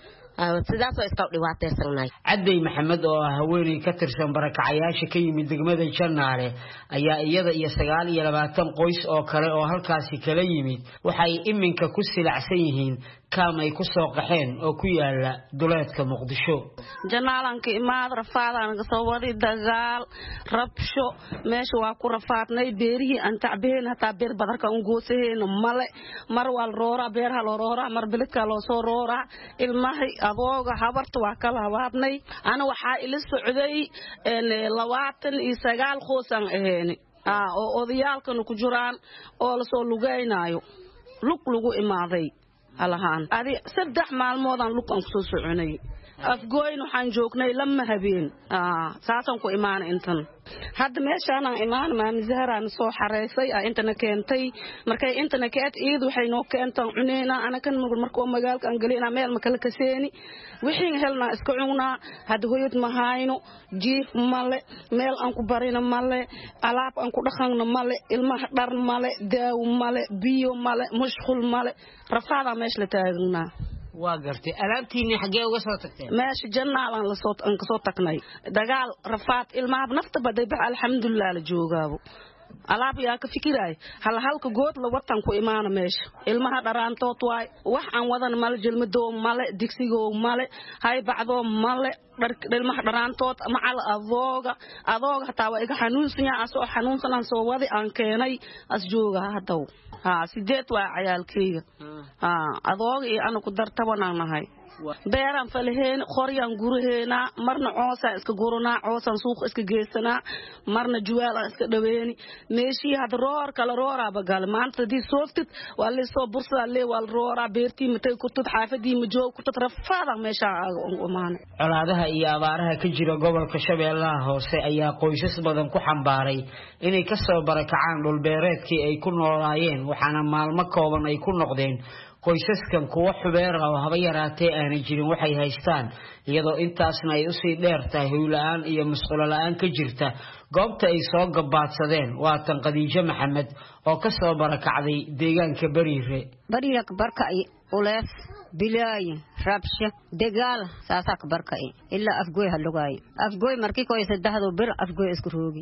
sidaas oo iska dhibaataysanay Caday Maxamed oo haweeney ka tirsan barakacayaasha ka yimid degmada Janaale ayaa iyada iyo sagaal iyo labaatan qoys oo kale oo halkaasi kala yimid waxay iminka ku silacsan yihiin kaamay ku soo qaxeen oo ku yaala duleedka Muqdisho Janaalanka imaad rafaadaan ka soo wadi dagaal rabsho meesha waa ku rafaadnay beerihii aan tacbeen hata beer badarka u gooseen male mar wal roora beer hal roora mar biladka loo soo roora ilmahay adooga habarta waa kala habaabnay ana waxa ila socday in labaatan iyo sagaal qoysan aheeni ah oo odayaalkan ku jiraan oo la soo lugaynayo lug lugu imaaday alahaan adi saddex maalmoodaan lug aan ku soo soconay afgooyn waxaan joognay lama habeen ah saasan ku imaan intan hadda meeshaan aan imaan ma misaaraan soo xareysay ah intana keentay markay intana keet iid waxay noo keentan cuneena ana kan markoo magaalka aan galina meel ma kala kaseeni wixii helna iska cunaa hadda hooyad ma hayno jiif male meel aan ku barina male alaab aan ku dhaqanno male ilmaha dhar male daaw male biyo male mashquul male rafaada meesha la taagnaa waa gartay alaabtiini xagee uga soo tagtay meesha Janaalan la soo aan ka soo tagnay dagaal rafaad ilmaha nafta baday ba alxamdulillah la joogaabo alaab yaa ka fikiray hal halka good la watan ku imaana meesha ilmaha dharaantood waay wax aan wadan mal jilmado male digsigo male hay bacdo male ilmaha dharaantood macal adooga adooga hataa waa iga xanuunsan asoo xanuunsan soo wadi aan keenay as jooga hadaw ha sideed waa ciyaalkeyga ha adooga iyo anu ku dartabanaan nahay beeran falheen qoryan gureena marna coosa iska guruna coosan suuq iska geesana marna juwaala iska dhaweeni meeshii had roor kala roora bagal maanta di sooftid waa la soo bursa le wal roora beertii mitay kurtad xaafadii ma joog kurtad rafaada meesha umaan colaadaha iyo abaaraha ka jira gobolka Shabeellaha Hoose ayaa qoysas badan ku xambaaray inay ka soo barakacaan dhul beereedkii ay ku noolaayeen waxaana maalmo kooban ay ku noqdeen qoysaskan kuwa xubeer ah oo haba yaraatee aan jirin waxay haystaan iyadoo intaasna ay u sii dheer tahay hawlaan iyo mas'uul la'aan ka jirta goobta ay soo gabaadsadeen waa tan Khadiija Maxamed oo ka soo barakacday deegaanka Bariire Bariire barka ay uleef bilaay rabsha dagaal saasa barka ay illa afgooy halugay afgooy markii kooy saddexdo bir afgooy isku roogi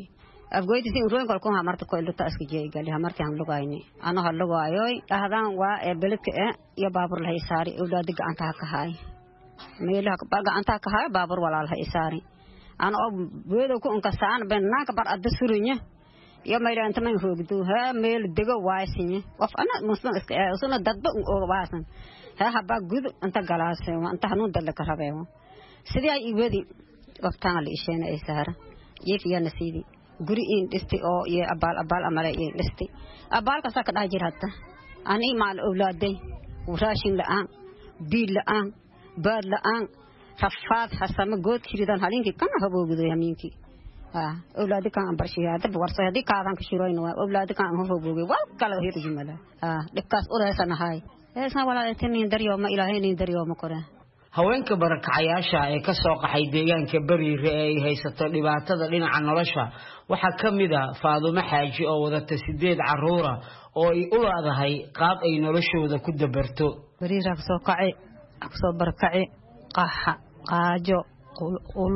afgoyti si uroon kol ko ha marta ko ilta aska jeey gali ha marta aan lugayni ana ha lugayoy dhahdaan waa ee beledka ee iyo baabur la hisaari awlaad gacanta ka haay meelaha ka gacanta ka haay baabur walaal ha isaari ana oo weedo ku unka saan banaanka bar adda surunya iyo meela inta man hoogdo ha meel dego waaysinya qof ana muslim iska ee usuna dadba oo waasan ha haba gud inta galaasay inta hanuun dal ka rabeeyo sidii ay iwadi qoftaan la isheena ay saara yeefiya nasiidi guri in dhisti oo iyo abaal abaal amale in dhisti abaal ka saka dhaajir hadda ani maal awlaaday waraashin la'aan biil la'aan baad la'aan rafaad hasama good kiridan halinki kana haboogudo yamiinki ah awlaadi kan barshiya dab warso hadii kaadan ka shirayno waa awlaadi kan haboogudo wal kala hir jumala ah dhibkaas ureysanahay heesa walaa intiin dariyo ma ilaahayni dariyo ma kore haweenka barakacayaasha ee ka soo qaxay deegaanka bariire ee ay haysato dhibaatada dhinaca nolosha waxa kamid ah Faadumo Xaaji oo wadata sideed caruur ah oo ay u leedahay qaab ay noloshooda ku dabarto bariire ka soo kacay ka soo barakacay qaxa qaajo qul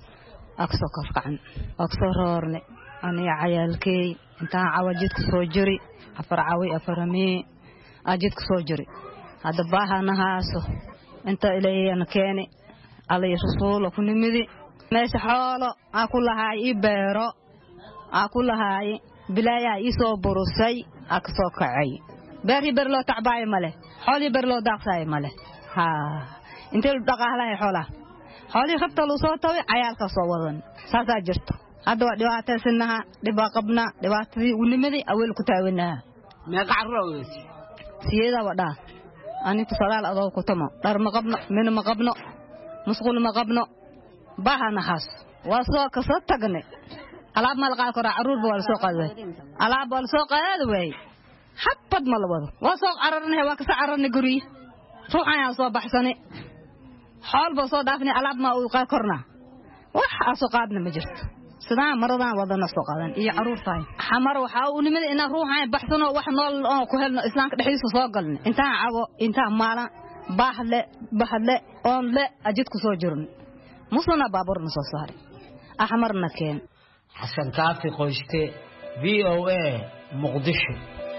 akso ka fiican akso roorne aniga cayalkay inta awajid ku soo jiri afar cawi afarami ajid ku soo jiri hada baahana haaso inta ilayna keeni alla rasuul ku nimidi meesha xoolo aan ku lahaay i beero aan ku lahaay bilaaya i soo burusay ak soo kacay beeri berlo tacbaay male xooli berlo daaqsay male ha inta dhaqaalahay xoola xooli qabta lu soo taway cayaalka soo wadan saasa jirto hadda waa dhibaataysanaha dhibaa qabna dhibaatadii u nimidi aweel ku taawanaa ma qaarrood siyada wada ani tusalaal adoo ku tamo dhar ma qabno min ma qabno musqul ma qabno bahana has wasoo ka soo tagne alaab mal qaal kora caruur baa soo qaaday alaab baa soo qaaday way habad mal wado wasoo cararnay waa ka cararnay guri ruuxan soo baxsane xaal baa soo dhaafnay alaab ma uu qaal korna wax soo qaadna ma jirto sidaan maradaan wadana soo qaadan iyo caruur tahay xamar waxa uu nimid in ruuxan baxsano wax nool oo ku helno islaamka dhaxayso soo galnay inta cago inta maala baahle bahle on le ajid ku soo jirn musna baaburna soo saaray ahmarna keen xasan kaafi qoyste V O A Muqdisho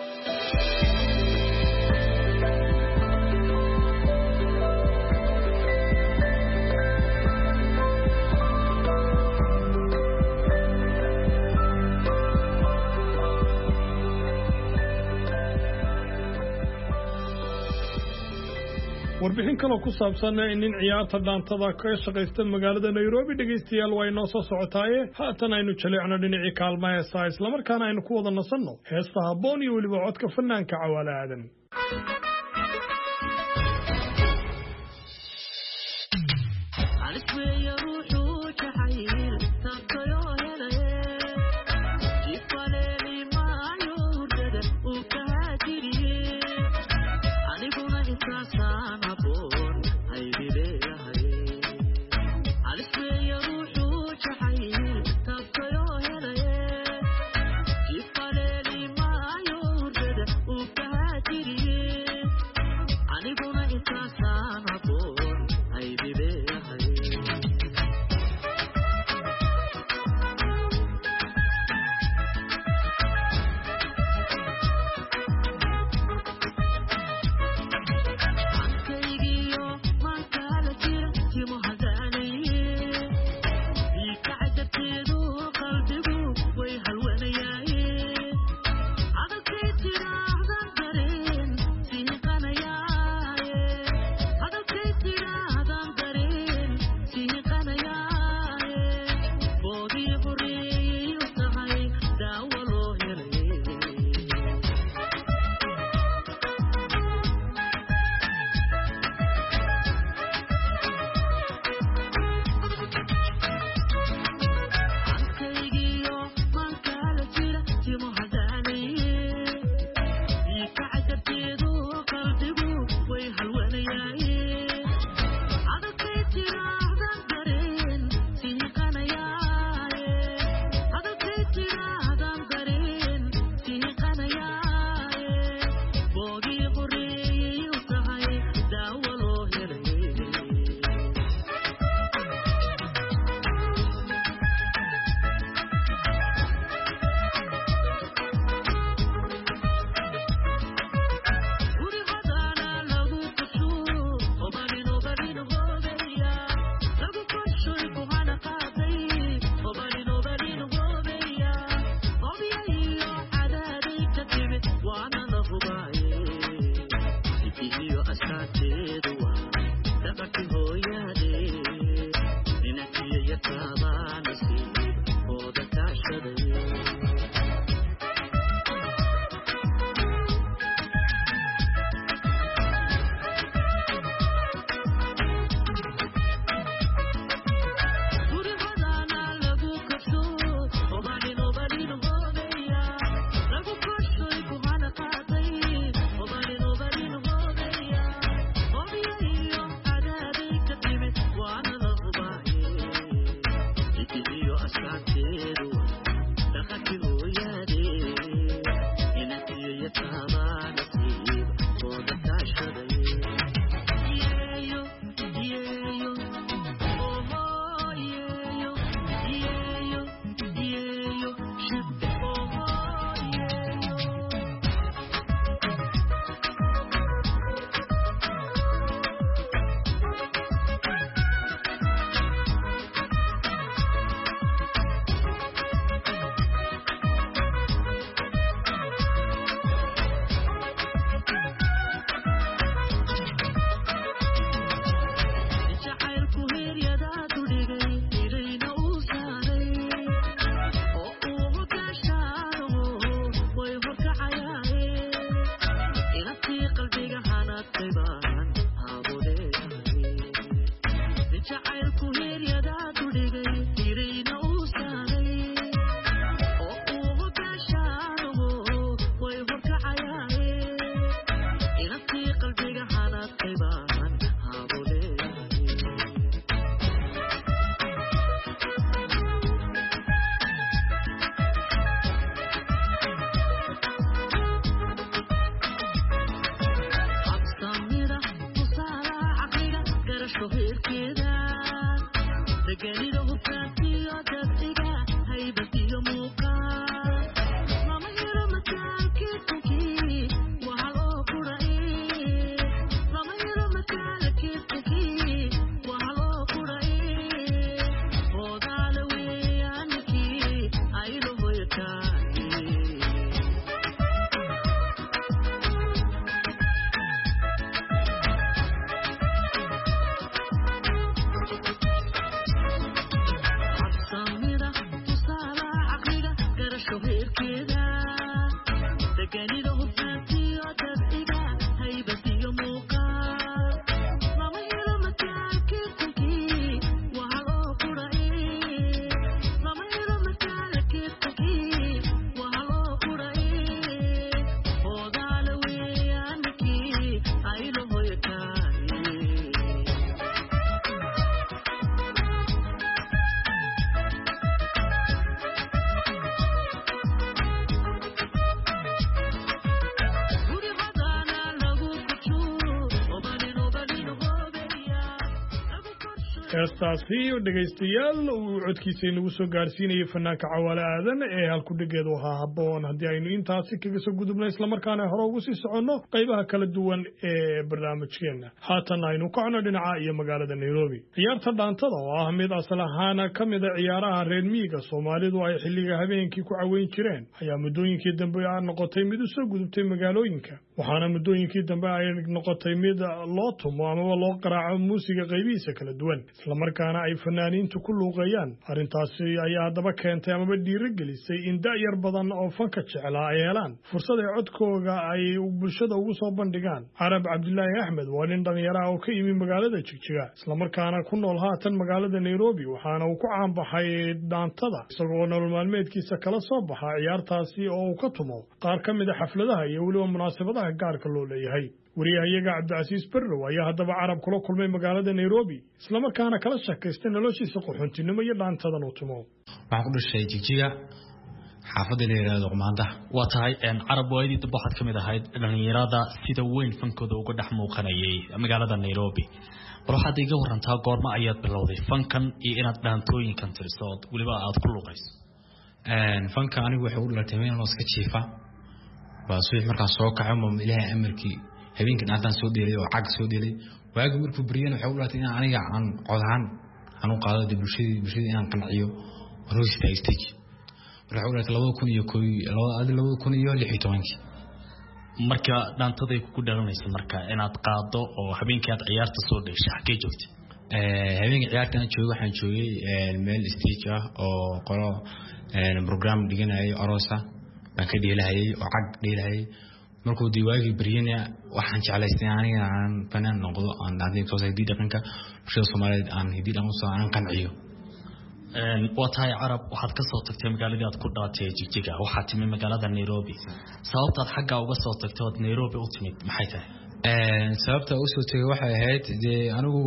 warbixin kale ku saabsan in ciyaarta dhaantada ka shaqeysta magaalada Nairobi dhageystayaal way noo soo socotaaye haatan aynu jaleecno dhinacii kaalmaha heesta isla markaana aynu ku wada nasanno heesta habboon iyo weliba codka fanaanka Cawaale Aadan Yeah. heestaasi dhegaystayaal uu codkiisa inagu soo gaarsiinayay fanaanka Cawaale Aadan ee halku dhigeedu ahaa habboon haddii aynu intaasi kaga soo gudubnay isla markaana hore ugu sii soconno qaybaha kala duwan ee barnaamijkeena haatan aynu ka codno dhinaca iyo magaalada Nairobi ciyaarta dhaantada oo ah mid asal ahaan ka mid ah ciyaaraha reer miyiga Soomaalidu ay xilliga habeenkii ku caweyn jireen ayaa muddooyinkii dambe ay noqotay mid u soo gudubtay magaalooyinka waxaana muddooyinkii dambe ay noqotay mid loo tumo ama loo qaraaco muusiga qaybihiisa kala duwan isla markaana ay fanaaniintu ku luuqayaan arrintaasi ayaa haddaba keentay amaba dhiirigelisay in da'yar badan oo fanka jeclaa ay helaan fursad ay codkooga ay bulshada ugu soo bandhigaan Carab Cabdilaahi Axmed waa nin dhalinyaro ah oo ka yimi magaalada Jigjiga isla markaana ku nool haatan magaalada Nairobi waxaana uu ku caanbaxay dhaantada isagoo nolol maalmeedkiisa kala soo baxa ciyaartaasi oo uu ka tumo qaar ka mid ah xafladaha iyo weliba munaasabadaha gaarka loo leeyahay wariyahayaga Cabdicasiis Barrow ayaa haddaba Carab kula kulmay magaalada Nairobi isla markaana kala sheekaystay noloshiisa qaxoontinimo iyo dhaantadan uu tumo waxaan ku dhashay Jigjiga xaafadda leeyahay Qurmaanda waa tahay in Carab waaydi dib waxaad kamid ahayd dhalinyarada sida weyn fankooda uga dhex muuqanayay magaalada Nairobi bal waxaad iga warantaa goorma ayaad bilowday fankan iyo inaad dhaantooyinkan tiriso waliba aad ku luuqayso een fanka anigu waxa uu dhalatay meel iska jiifa baa suuq markaan soo kacay ma ilaahay amarkii habeenkii dhaantaan soo dheelay oo cag soo dheelay waagi markuu bariyeen waxa uu dhalatay in aniga aan codahan aan u qaado dib bulshadii bulshadii inaan qanciyo roosita stage waxa uu dhalatay laba kun iyo kow laba kun iyo lix iyo toban marka dhaantaday ku dhalanaysa marka inaad qaado oo habeenkii aad ciyaarta soo dheeshay xagee joogtay ee habeenkii ciyaarta aan joogay waxaan joogay meel stage ah oo qolo program dhiganayo arosa baan ka dheelahayay oo cag dheelahayay markuu diwaagi bariyana waxaan jeclaystay aniga aan fanaan noqdo aan dhaantii soo saydii dhaqanka bulshada Soomaaliyeed aan hidii dhaqan soo aan qanciyo een waa tahay Carab waxaad ka soo tagtay magaaladii aad ku dhaatay Jigjiga waxaad timid magaalada Nairobi sababta aad xagga uga soo tagtay oo Nairobi u timid maxay tahay een sababta uu soo tagay waxay ahayd anigu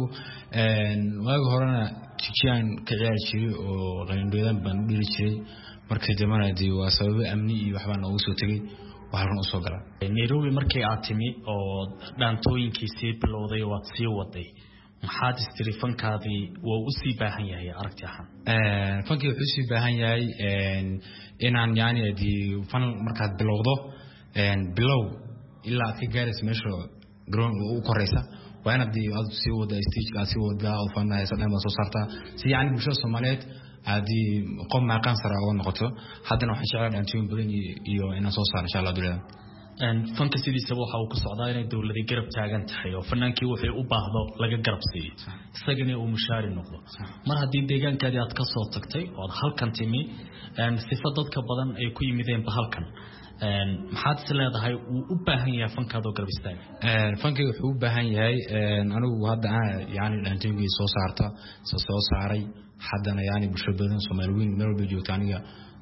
een waagi horena Jigjigan ka ciyaar jiray oo qalindoodan baan u dhiri jiray markii dhammaanadii waa sabab amni iyo waxba noogu soo tagay waxaan u soo galay Nairobi markii aad timi oo dhaantooyinkii si bilowday oo aad sii waday maxaad istiri fankaadii waa u sii baahan yahay aragti ahaan een fankii wuxuu sii baahan yahay een inaan yaani adii fan markaad bilowdo een bilow ilaa ka gaaraysa meesha ground uu koreysa waa inaad aad sii wada stage ka sii wada oo fanaysa dhammaan soo saarta si yaani bulshada Soomaaliyeed hadii qom ma qan sara oo noqoto haddana waxaan jeclahay dhaantooyin badan iyo inaan soo saaro insha Allah dulada een fanka sidiisa waxa uu ku socdaa inay dawladda garab taagan tahay oo fanaankii wuxuu u baahdo laga garab siiyo isagana uu mushaari noqdo mar haddii deegaankaadii aad ka soo tagtay oo halkan timi een sifad dadka badan ay ku yimideen bahalkan een maxaad isleedahay uu u baahan yahay fankaadoo garab istaaga een fankii wuxuu u baahan yahay een anigu hadda yaani dhaantooyin soo saarta soo saaray haddana yaani bulshada badan Soomaaliyeed meel walba joogta aniga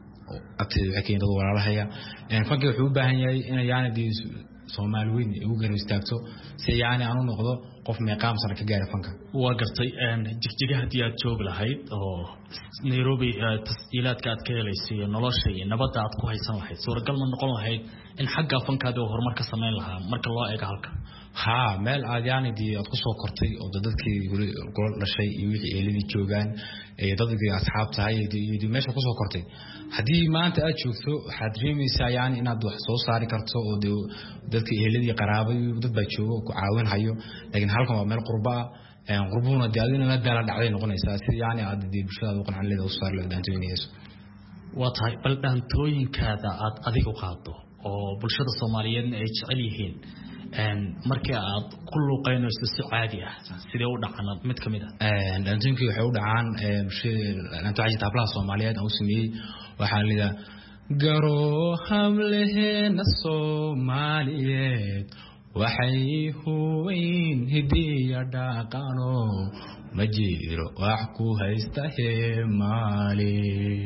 abtay waxa keenay dad walaalahaya een fankii wuxuu u baahan yahay in yaani di Soomaaliyeed ugu garab istaagto si yaani aanu noqdo qof meeqaam sar ka gaar fanka waa gartay een Jigjiga hadii aad joog lahayd oo Nairobi tasdiilaadka aad ka helaysay nolosha iyo nabadda aad ku haysan lahayd suuragal ma noqon lahayd in xagga fankaada uu horumar ka sameyn lahaa marka loo eego halka ha meel aad yaani di aad ku soo kortay oo dadkii gol dhashay iyo wixii eeladii joogan ee dadkii asxaabta ay iyo meesha ku soo kortay hadii maanta aad joogto waxaad dareemaysaa yaani inaad wax soo saari karto oo dadkii eeladii qaraabay dad baa joogo ku caawin hayo laakiin halkan waa meel qurba ah een qurbuna daadina la daala dhacday noqonaysaa si yaani aad di bulshada u qancan leedahay soo saar la dhaantooyinayso waa tahay bal dhaantooyinkaada aad adigu qaado oo bulshada Soomaaliyeed ay jecel yihiin een markii aad ku luuqeynayso si caadi ah sidee u dhacana mid kamid ah een dhaantooyinkii waxay u dhacaan ee bulshada dhaantooyinka tablaha Soomaaliyeed oo sameeyay waxaa leeyahay garoo hamleheena Soomaaliyeed waxay huweyn hidiya dhaqano ma jiro wax ku haysta heemaali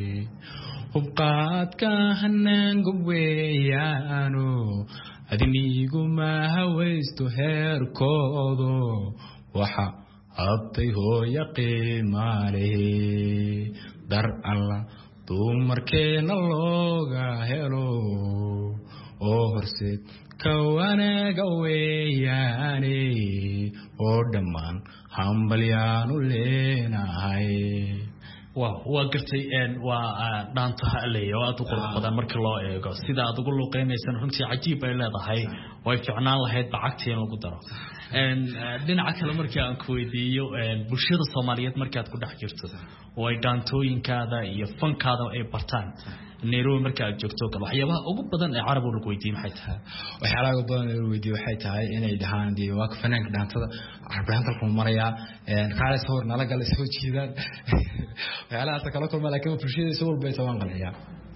hubqaadka hanaangu weeyaano adnigu ma hawaysto heerkoodo waxa abtay hooya qiimaale dar alla dumarkeena looga helo oo horseed ka wanaaga weeyaane oo dhammaan hambalyaanu leenahay waa waa gartay een waa dhaantaha leeyo aad u qurux badan marka loo eego sida aad ugu luqeynaysan runtii cajiib ay leedahay way ficnaan lahayd bacagtii in lagu daro een dhinaca kale markii aan ku weydiiyo een bulshada Soomaaliyeed markaad ku dhex jirto oo ay dhaantooyinkaada iyo fankaada ay bartaan Nairobi marka aad joogto kale waxyaabaha ugu badan ee Carab lagu weydiin maxay tahay waxyaalaha ugu badan ee lagu weydiin waxay tahay inay dhahaan dii waa fanaanka dhaantada Carabanta ku maraya ee qaalis hor nala gal soo jiidaan waxyaalaha kala kulma laakiin bulshada soo walba ay tabaan qaliya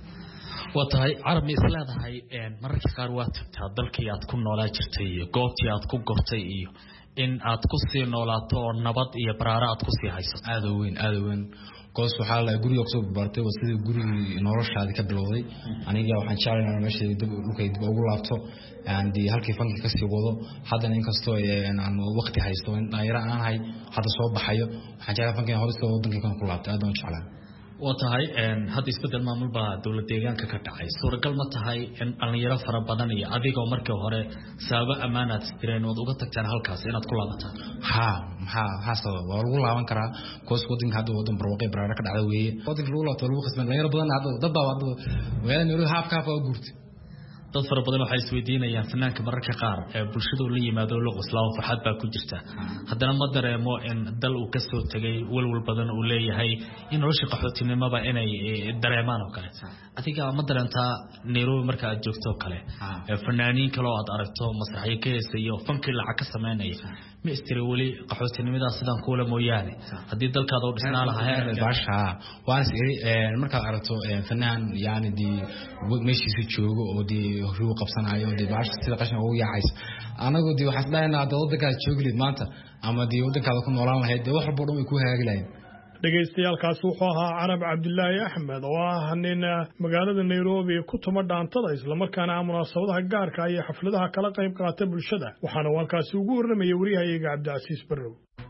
watahay Carab isleedahay een mararka qaar waa tagtaa dalkii aad ku noolaa jirtay iyo goobtii aad ku gortay iyo in aad ku sii noolaato nabad iyo baraara aad ku sii hayso aad u weyn aad u weyn qoys waxa la guriga ku soo bartay waa sidii gurigii noloshaada ka bilowday aniga waxaan jeclahay meesha dib dhulkay dib ugu laabto and halkii fanka ka sii wado haddana inkastoo aan waqti haysto in dhalinyaro aan ahay hadda soo baxayo waxaan jeclahay fanka horista waddanka ku laabto aad baan jeclahay watahay een hadda isbedel maamul baa dawlad deegaanka ka dhacay suuragal ma tahay in dhalinyaro fara badan iyo adigoo markii hore sabab amaanad istireen oo uga tagtaan halkaas inaad ku laabataan ha ha haso waa lagu laaban karaa koos waddanka hadda waddan barwaaqo baraara ka dhacday weeye waddanka lagu laabto lagu qasban dhalinyaro badan hadda dad baa hadda weeyaan inuu haaf kaaf oo guurtay dad fara badan waxay isweydiinayaan fanaanka mararka qaar ee bulshada la yimaado loo qoslaaw farxad baa ku jirta haddana ma dareemo in dal uu ka soo tagay walwal badan uu leeyahay in nolosha qaxootinimada inay dareemaan oo kale adiga ma dareentaa Nairobi marka aad joogto kale ee fanaaniin kale oo aad aragto masraxiyo ka heesayo fankii lacag ka sameynaya ma istiri wali qaxootinimada sidaan kuula mooyaane haddii dalkaada u dhisnaa lahaa baasha waan isiri marka aad aragto fanaan yaani di meeshiisa joogo oo di huru qabsanayo oo di baasha sida qashin ugu yaacaysa anagu di waxa isleeyahay waddankaada joogleed maanta ama di waddankaada ku noolaan lahayd wax walba dhan way ku hagaagi lahayd dhegaystayaal wuxuu ahaa Carab Cabdullaahi Axmed oo ah nin magaalada Nairobi ku tuma dhaantada isla markaana munaasabadaha gaarka ah iyo xafladaha kala qayb qaata bulshada waxaana halkaas ugu warramayay wariyahayaga Cabdicasiis Barrow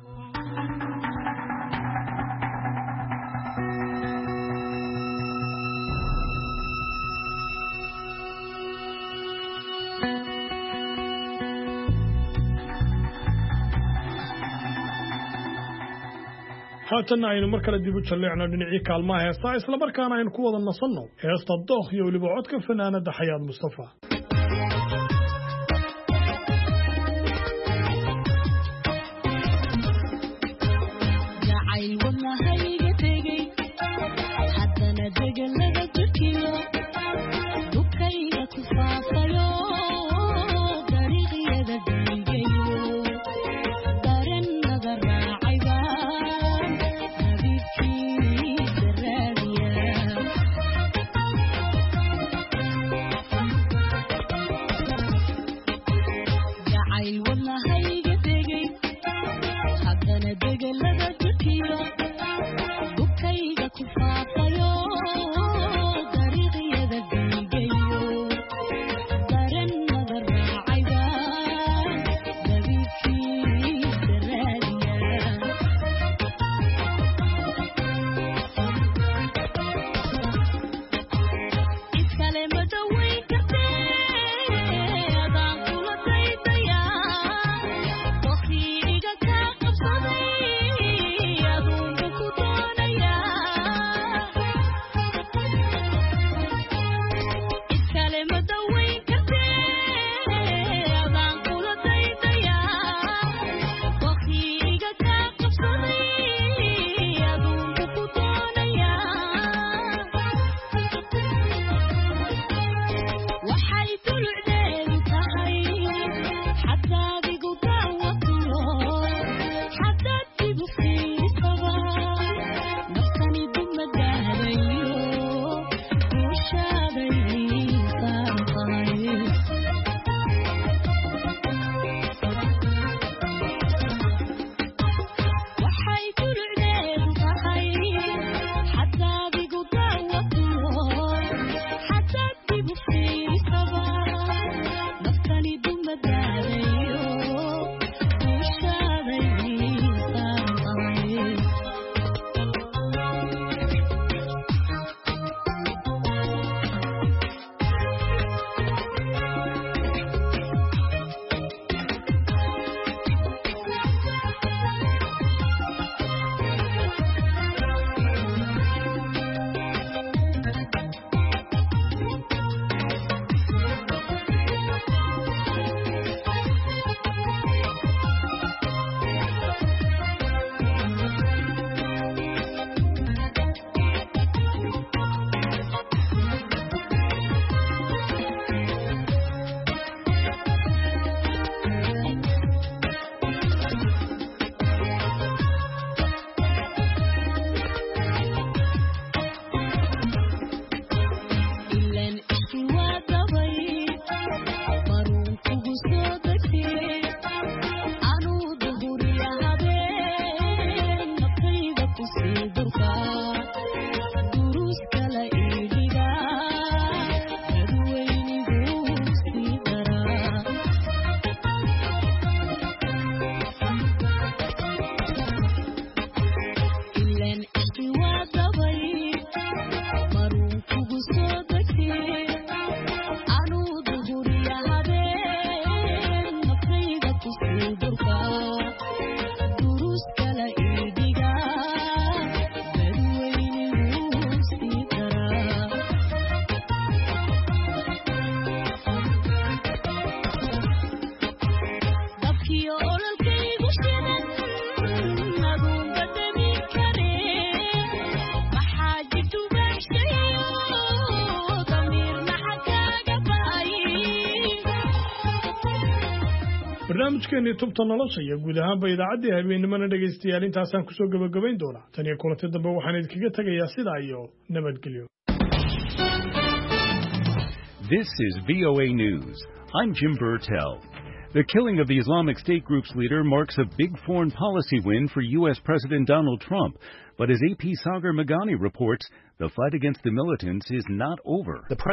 haatan aynu mar kale dib u jaleecno dhinacii kaalmaha heesta isla markaana aynu ku wada nasanno heesta dooq iyo weliba codka fanaanada Xayaad Mustafa barnaamijkeennii tubta nolosha iyo guud ahaanba idaacaddii habeennimana dhegaystayaal intaasaan kusoo gabagabayn doonaa tan iyo kulanti dambe waxaan idinkaga tegayaa sidaa iyo nabadgelyo. This is V O A News. I'm Jim Burtell. The killing of the Islamic State group's leader marks a big foreign policy win for U S President Donald Trump. But as A P Sagar Magani reports, the fight against the militants is not over. The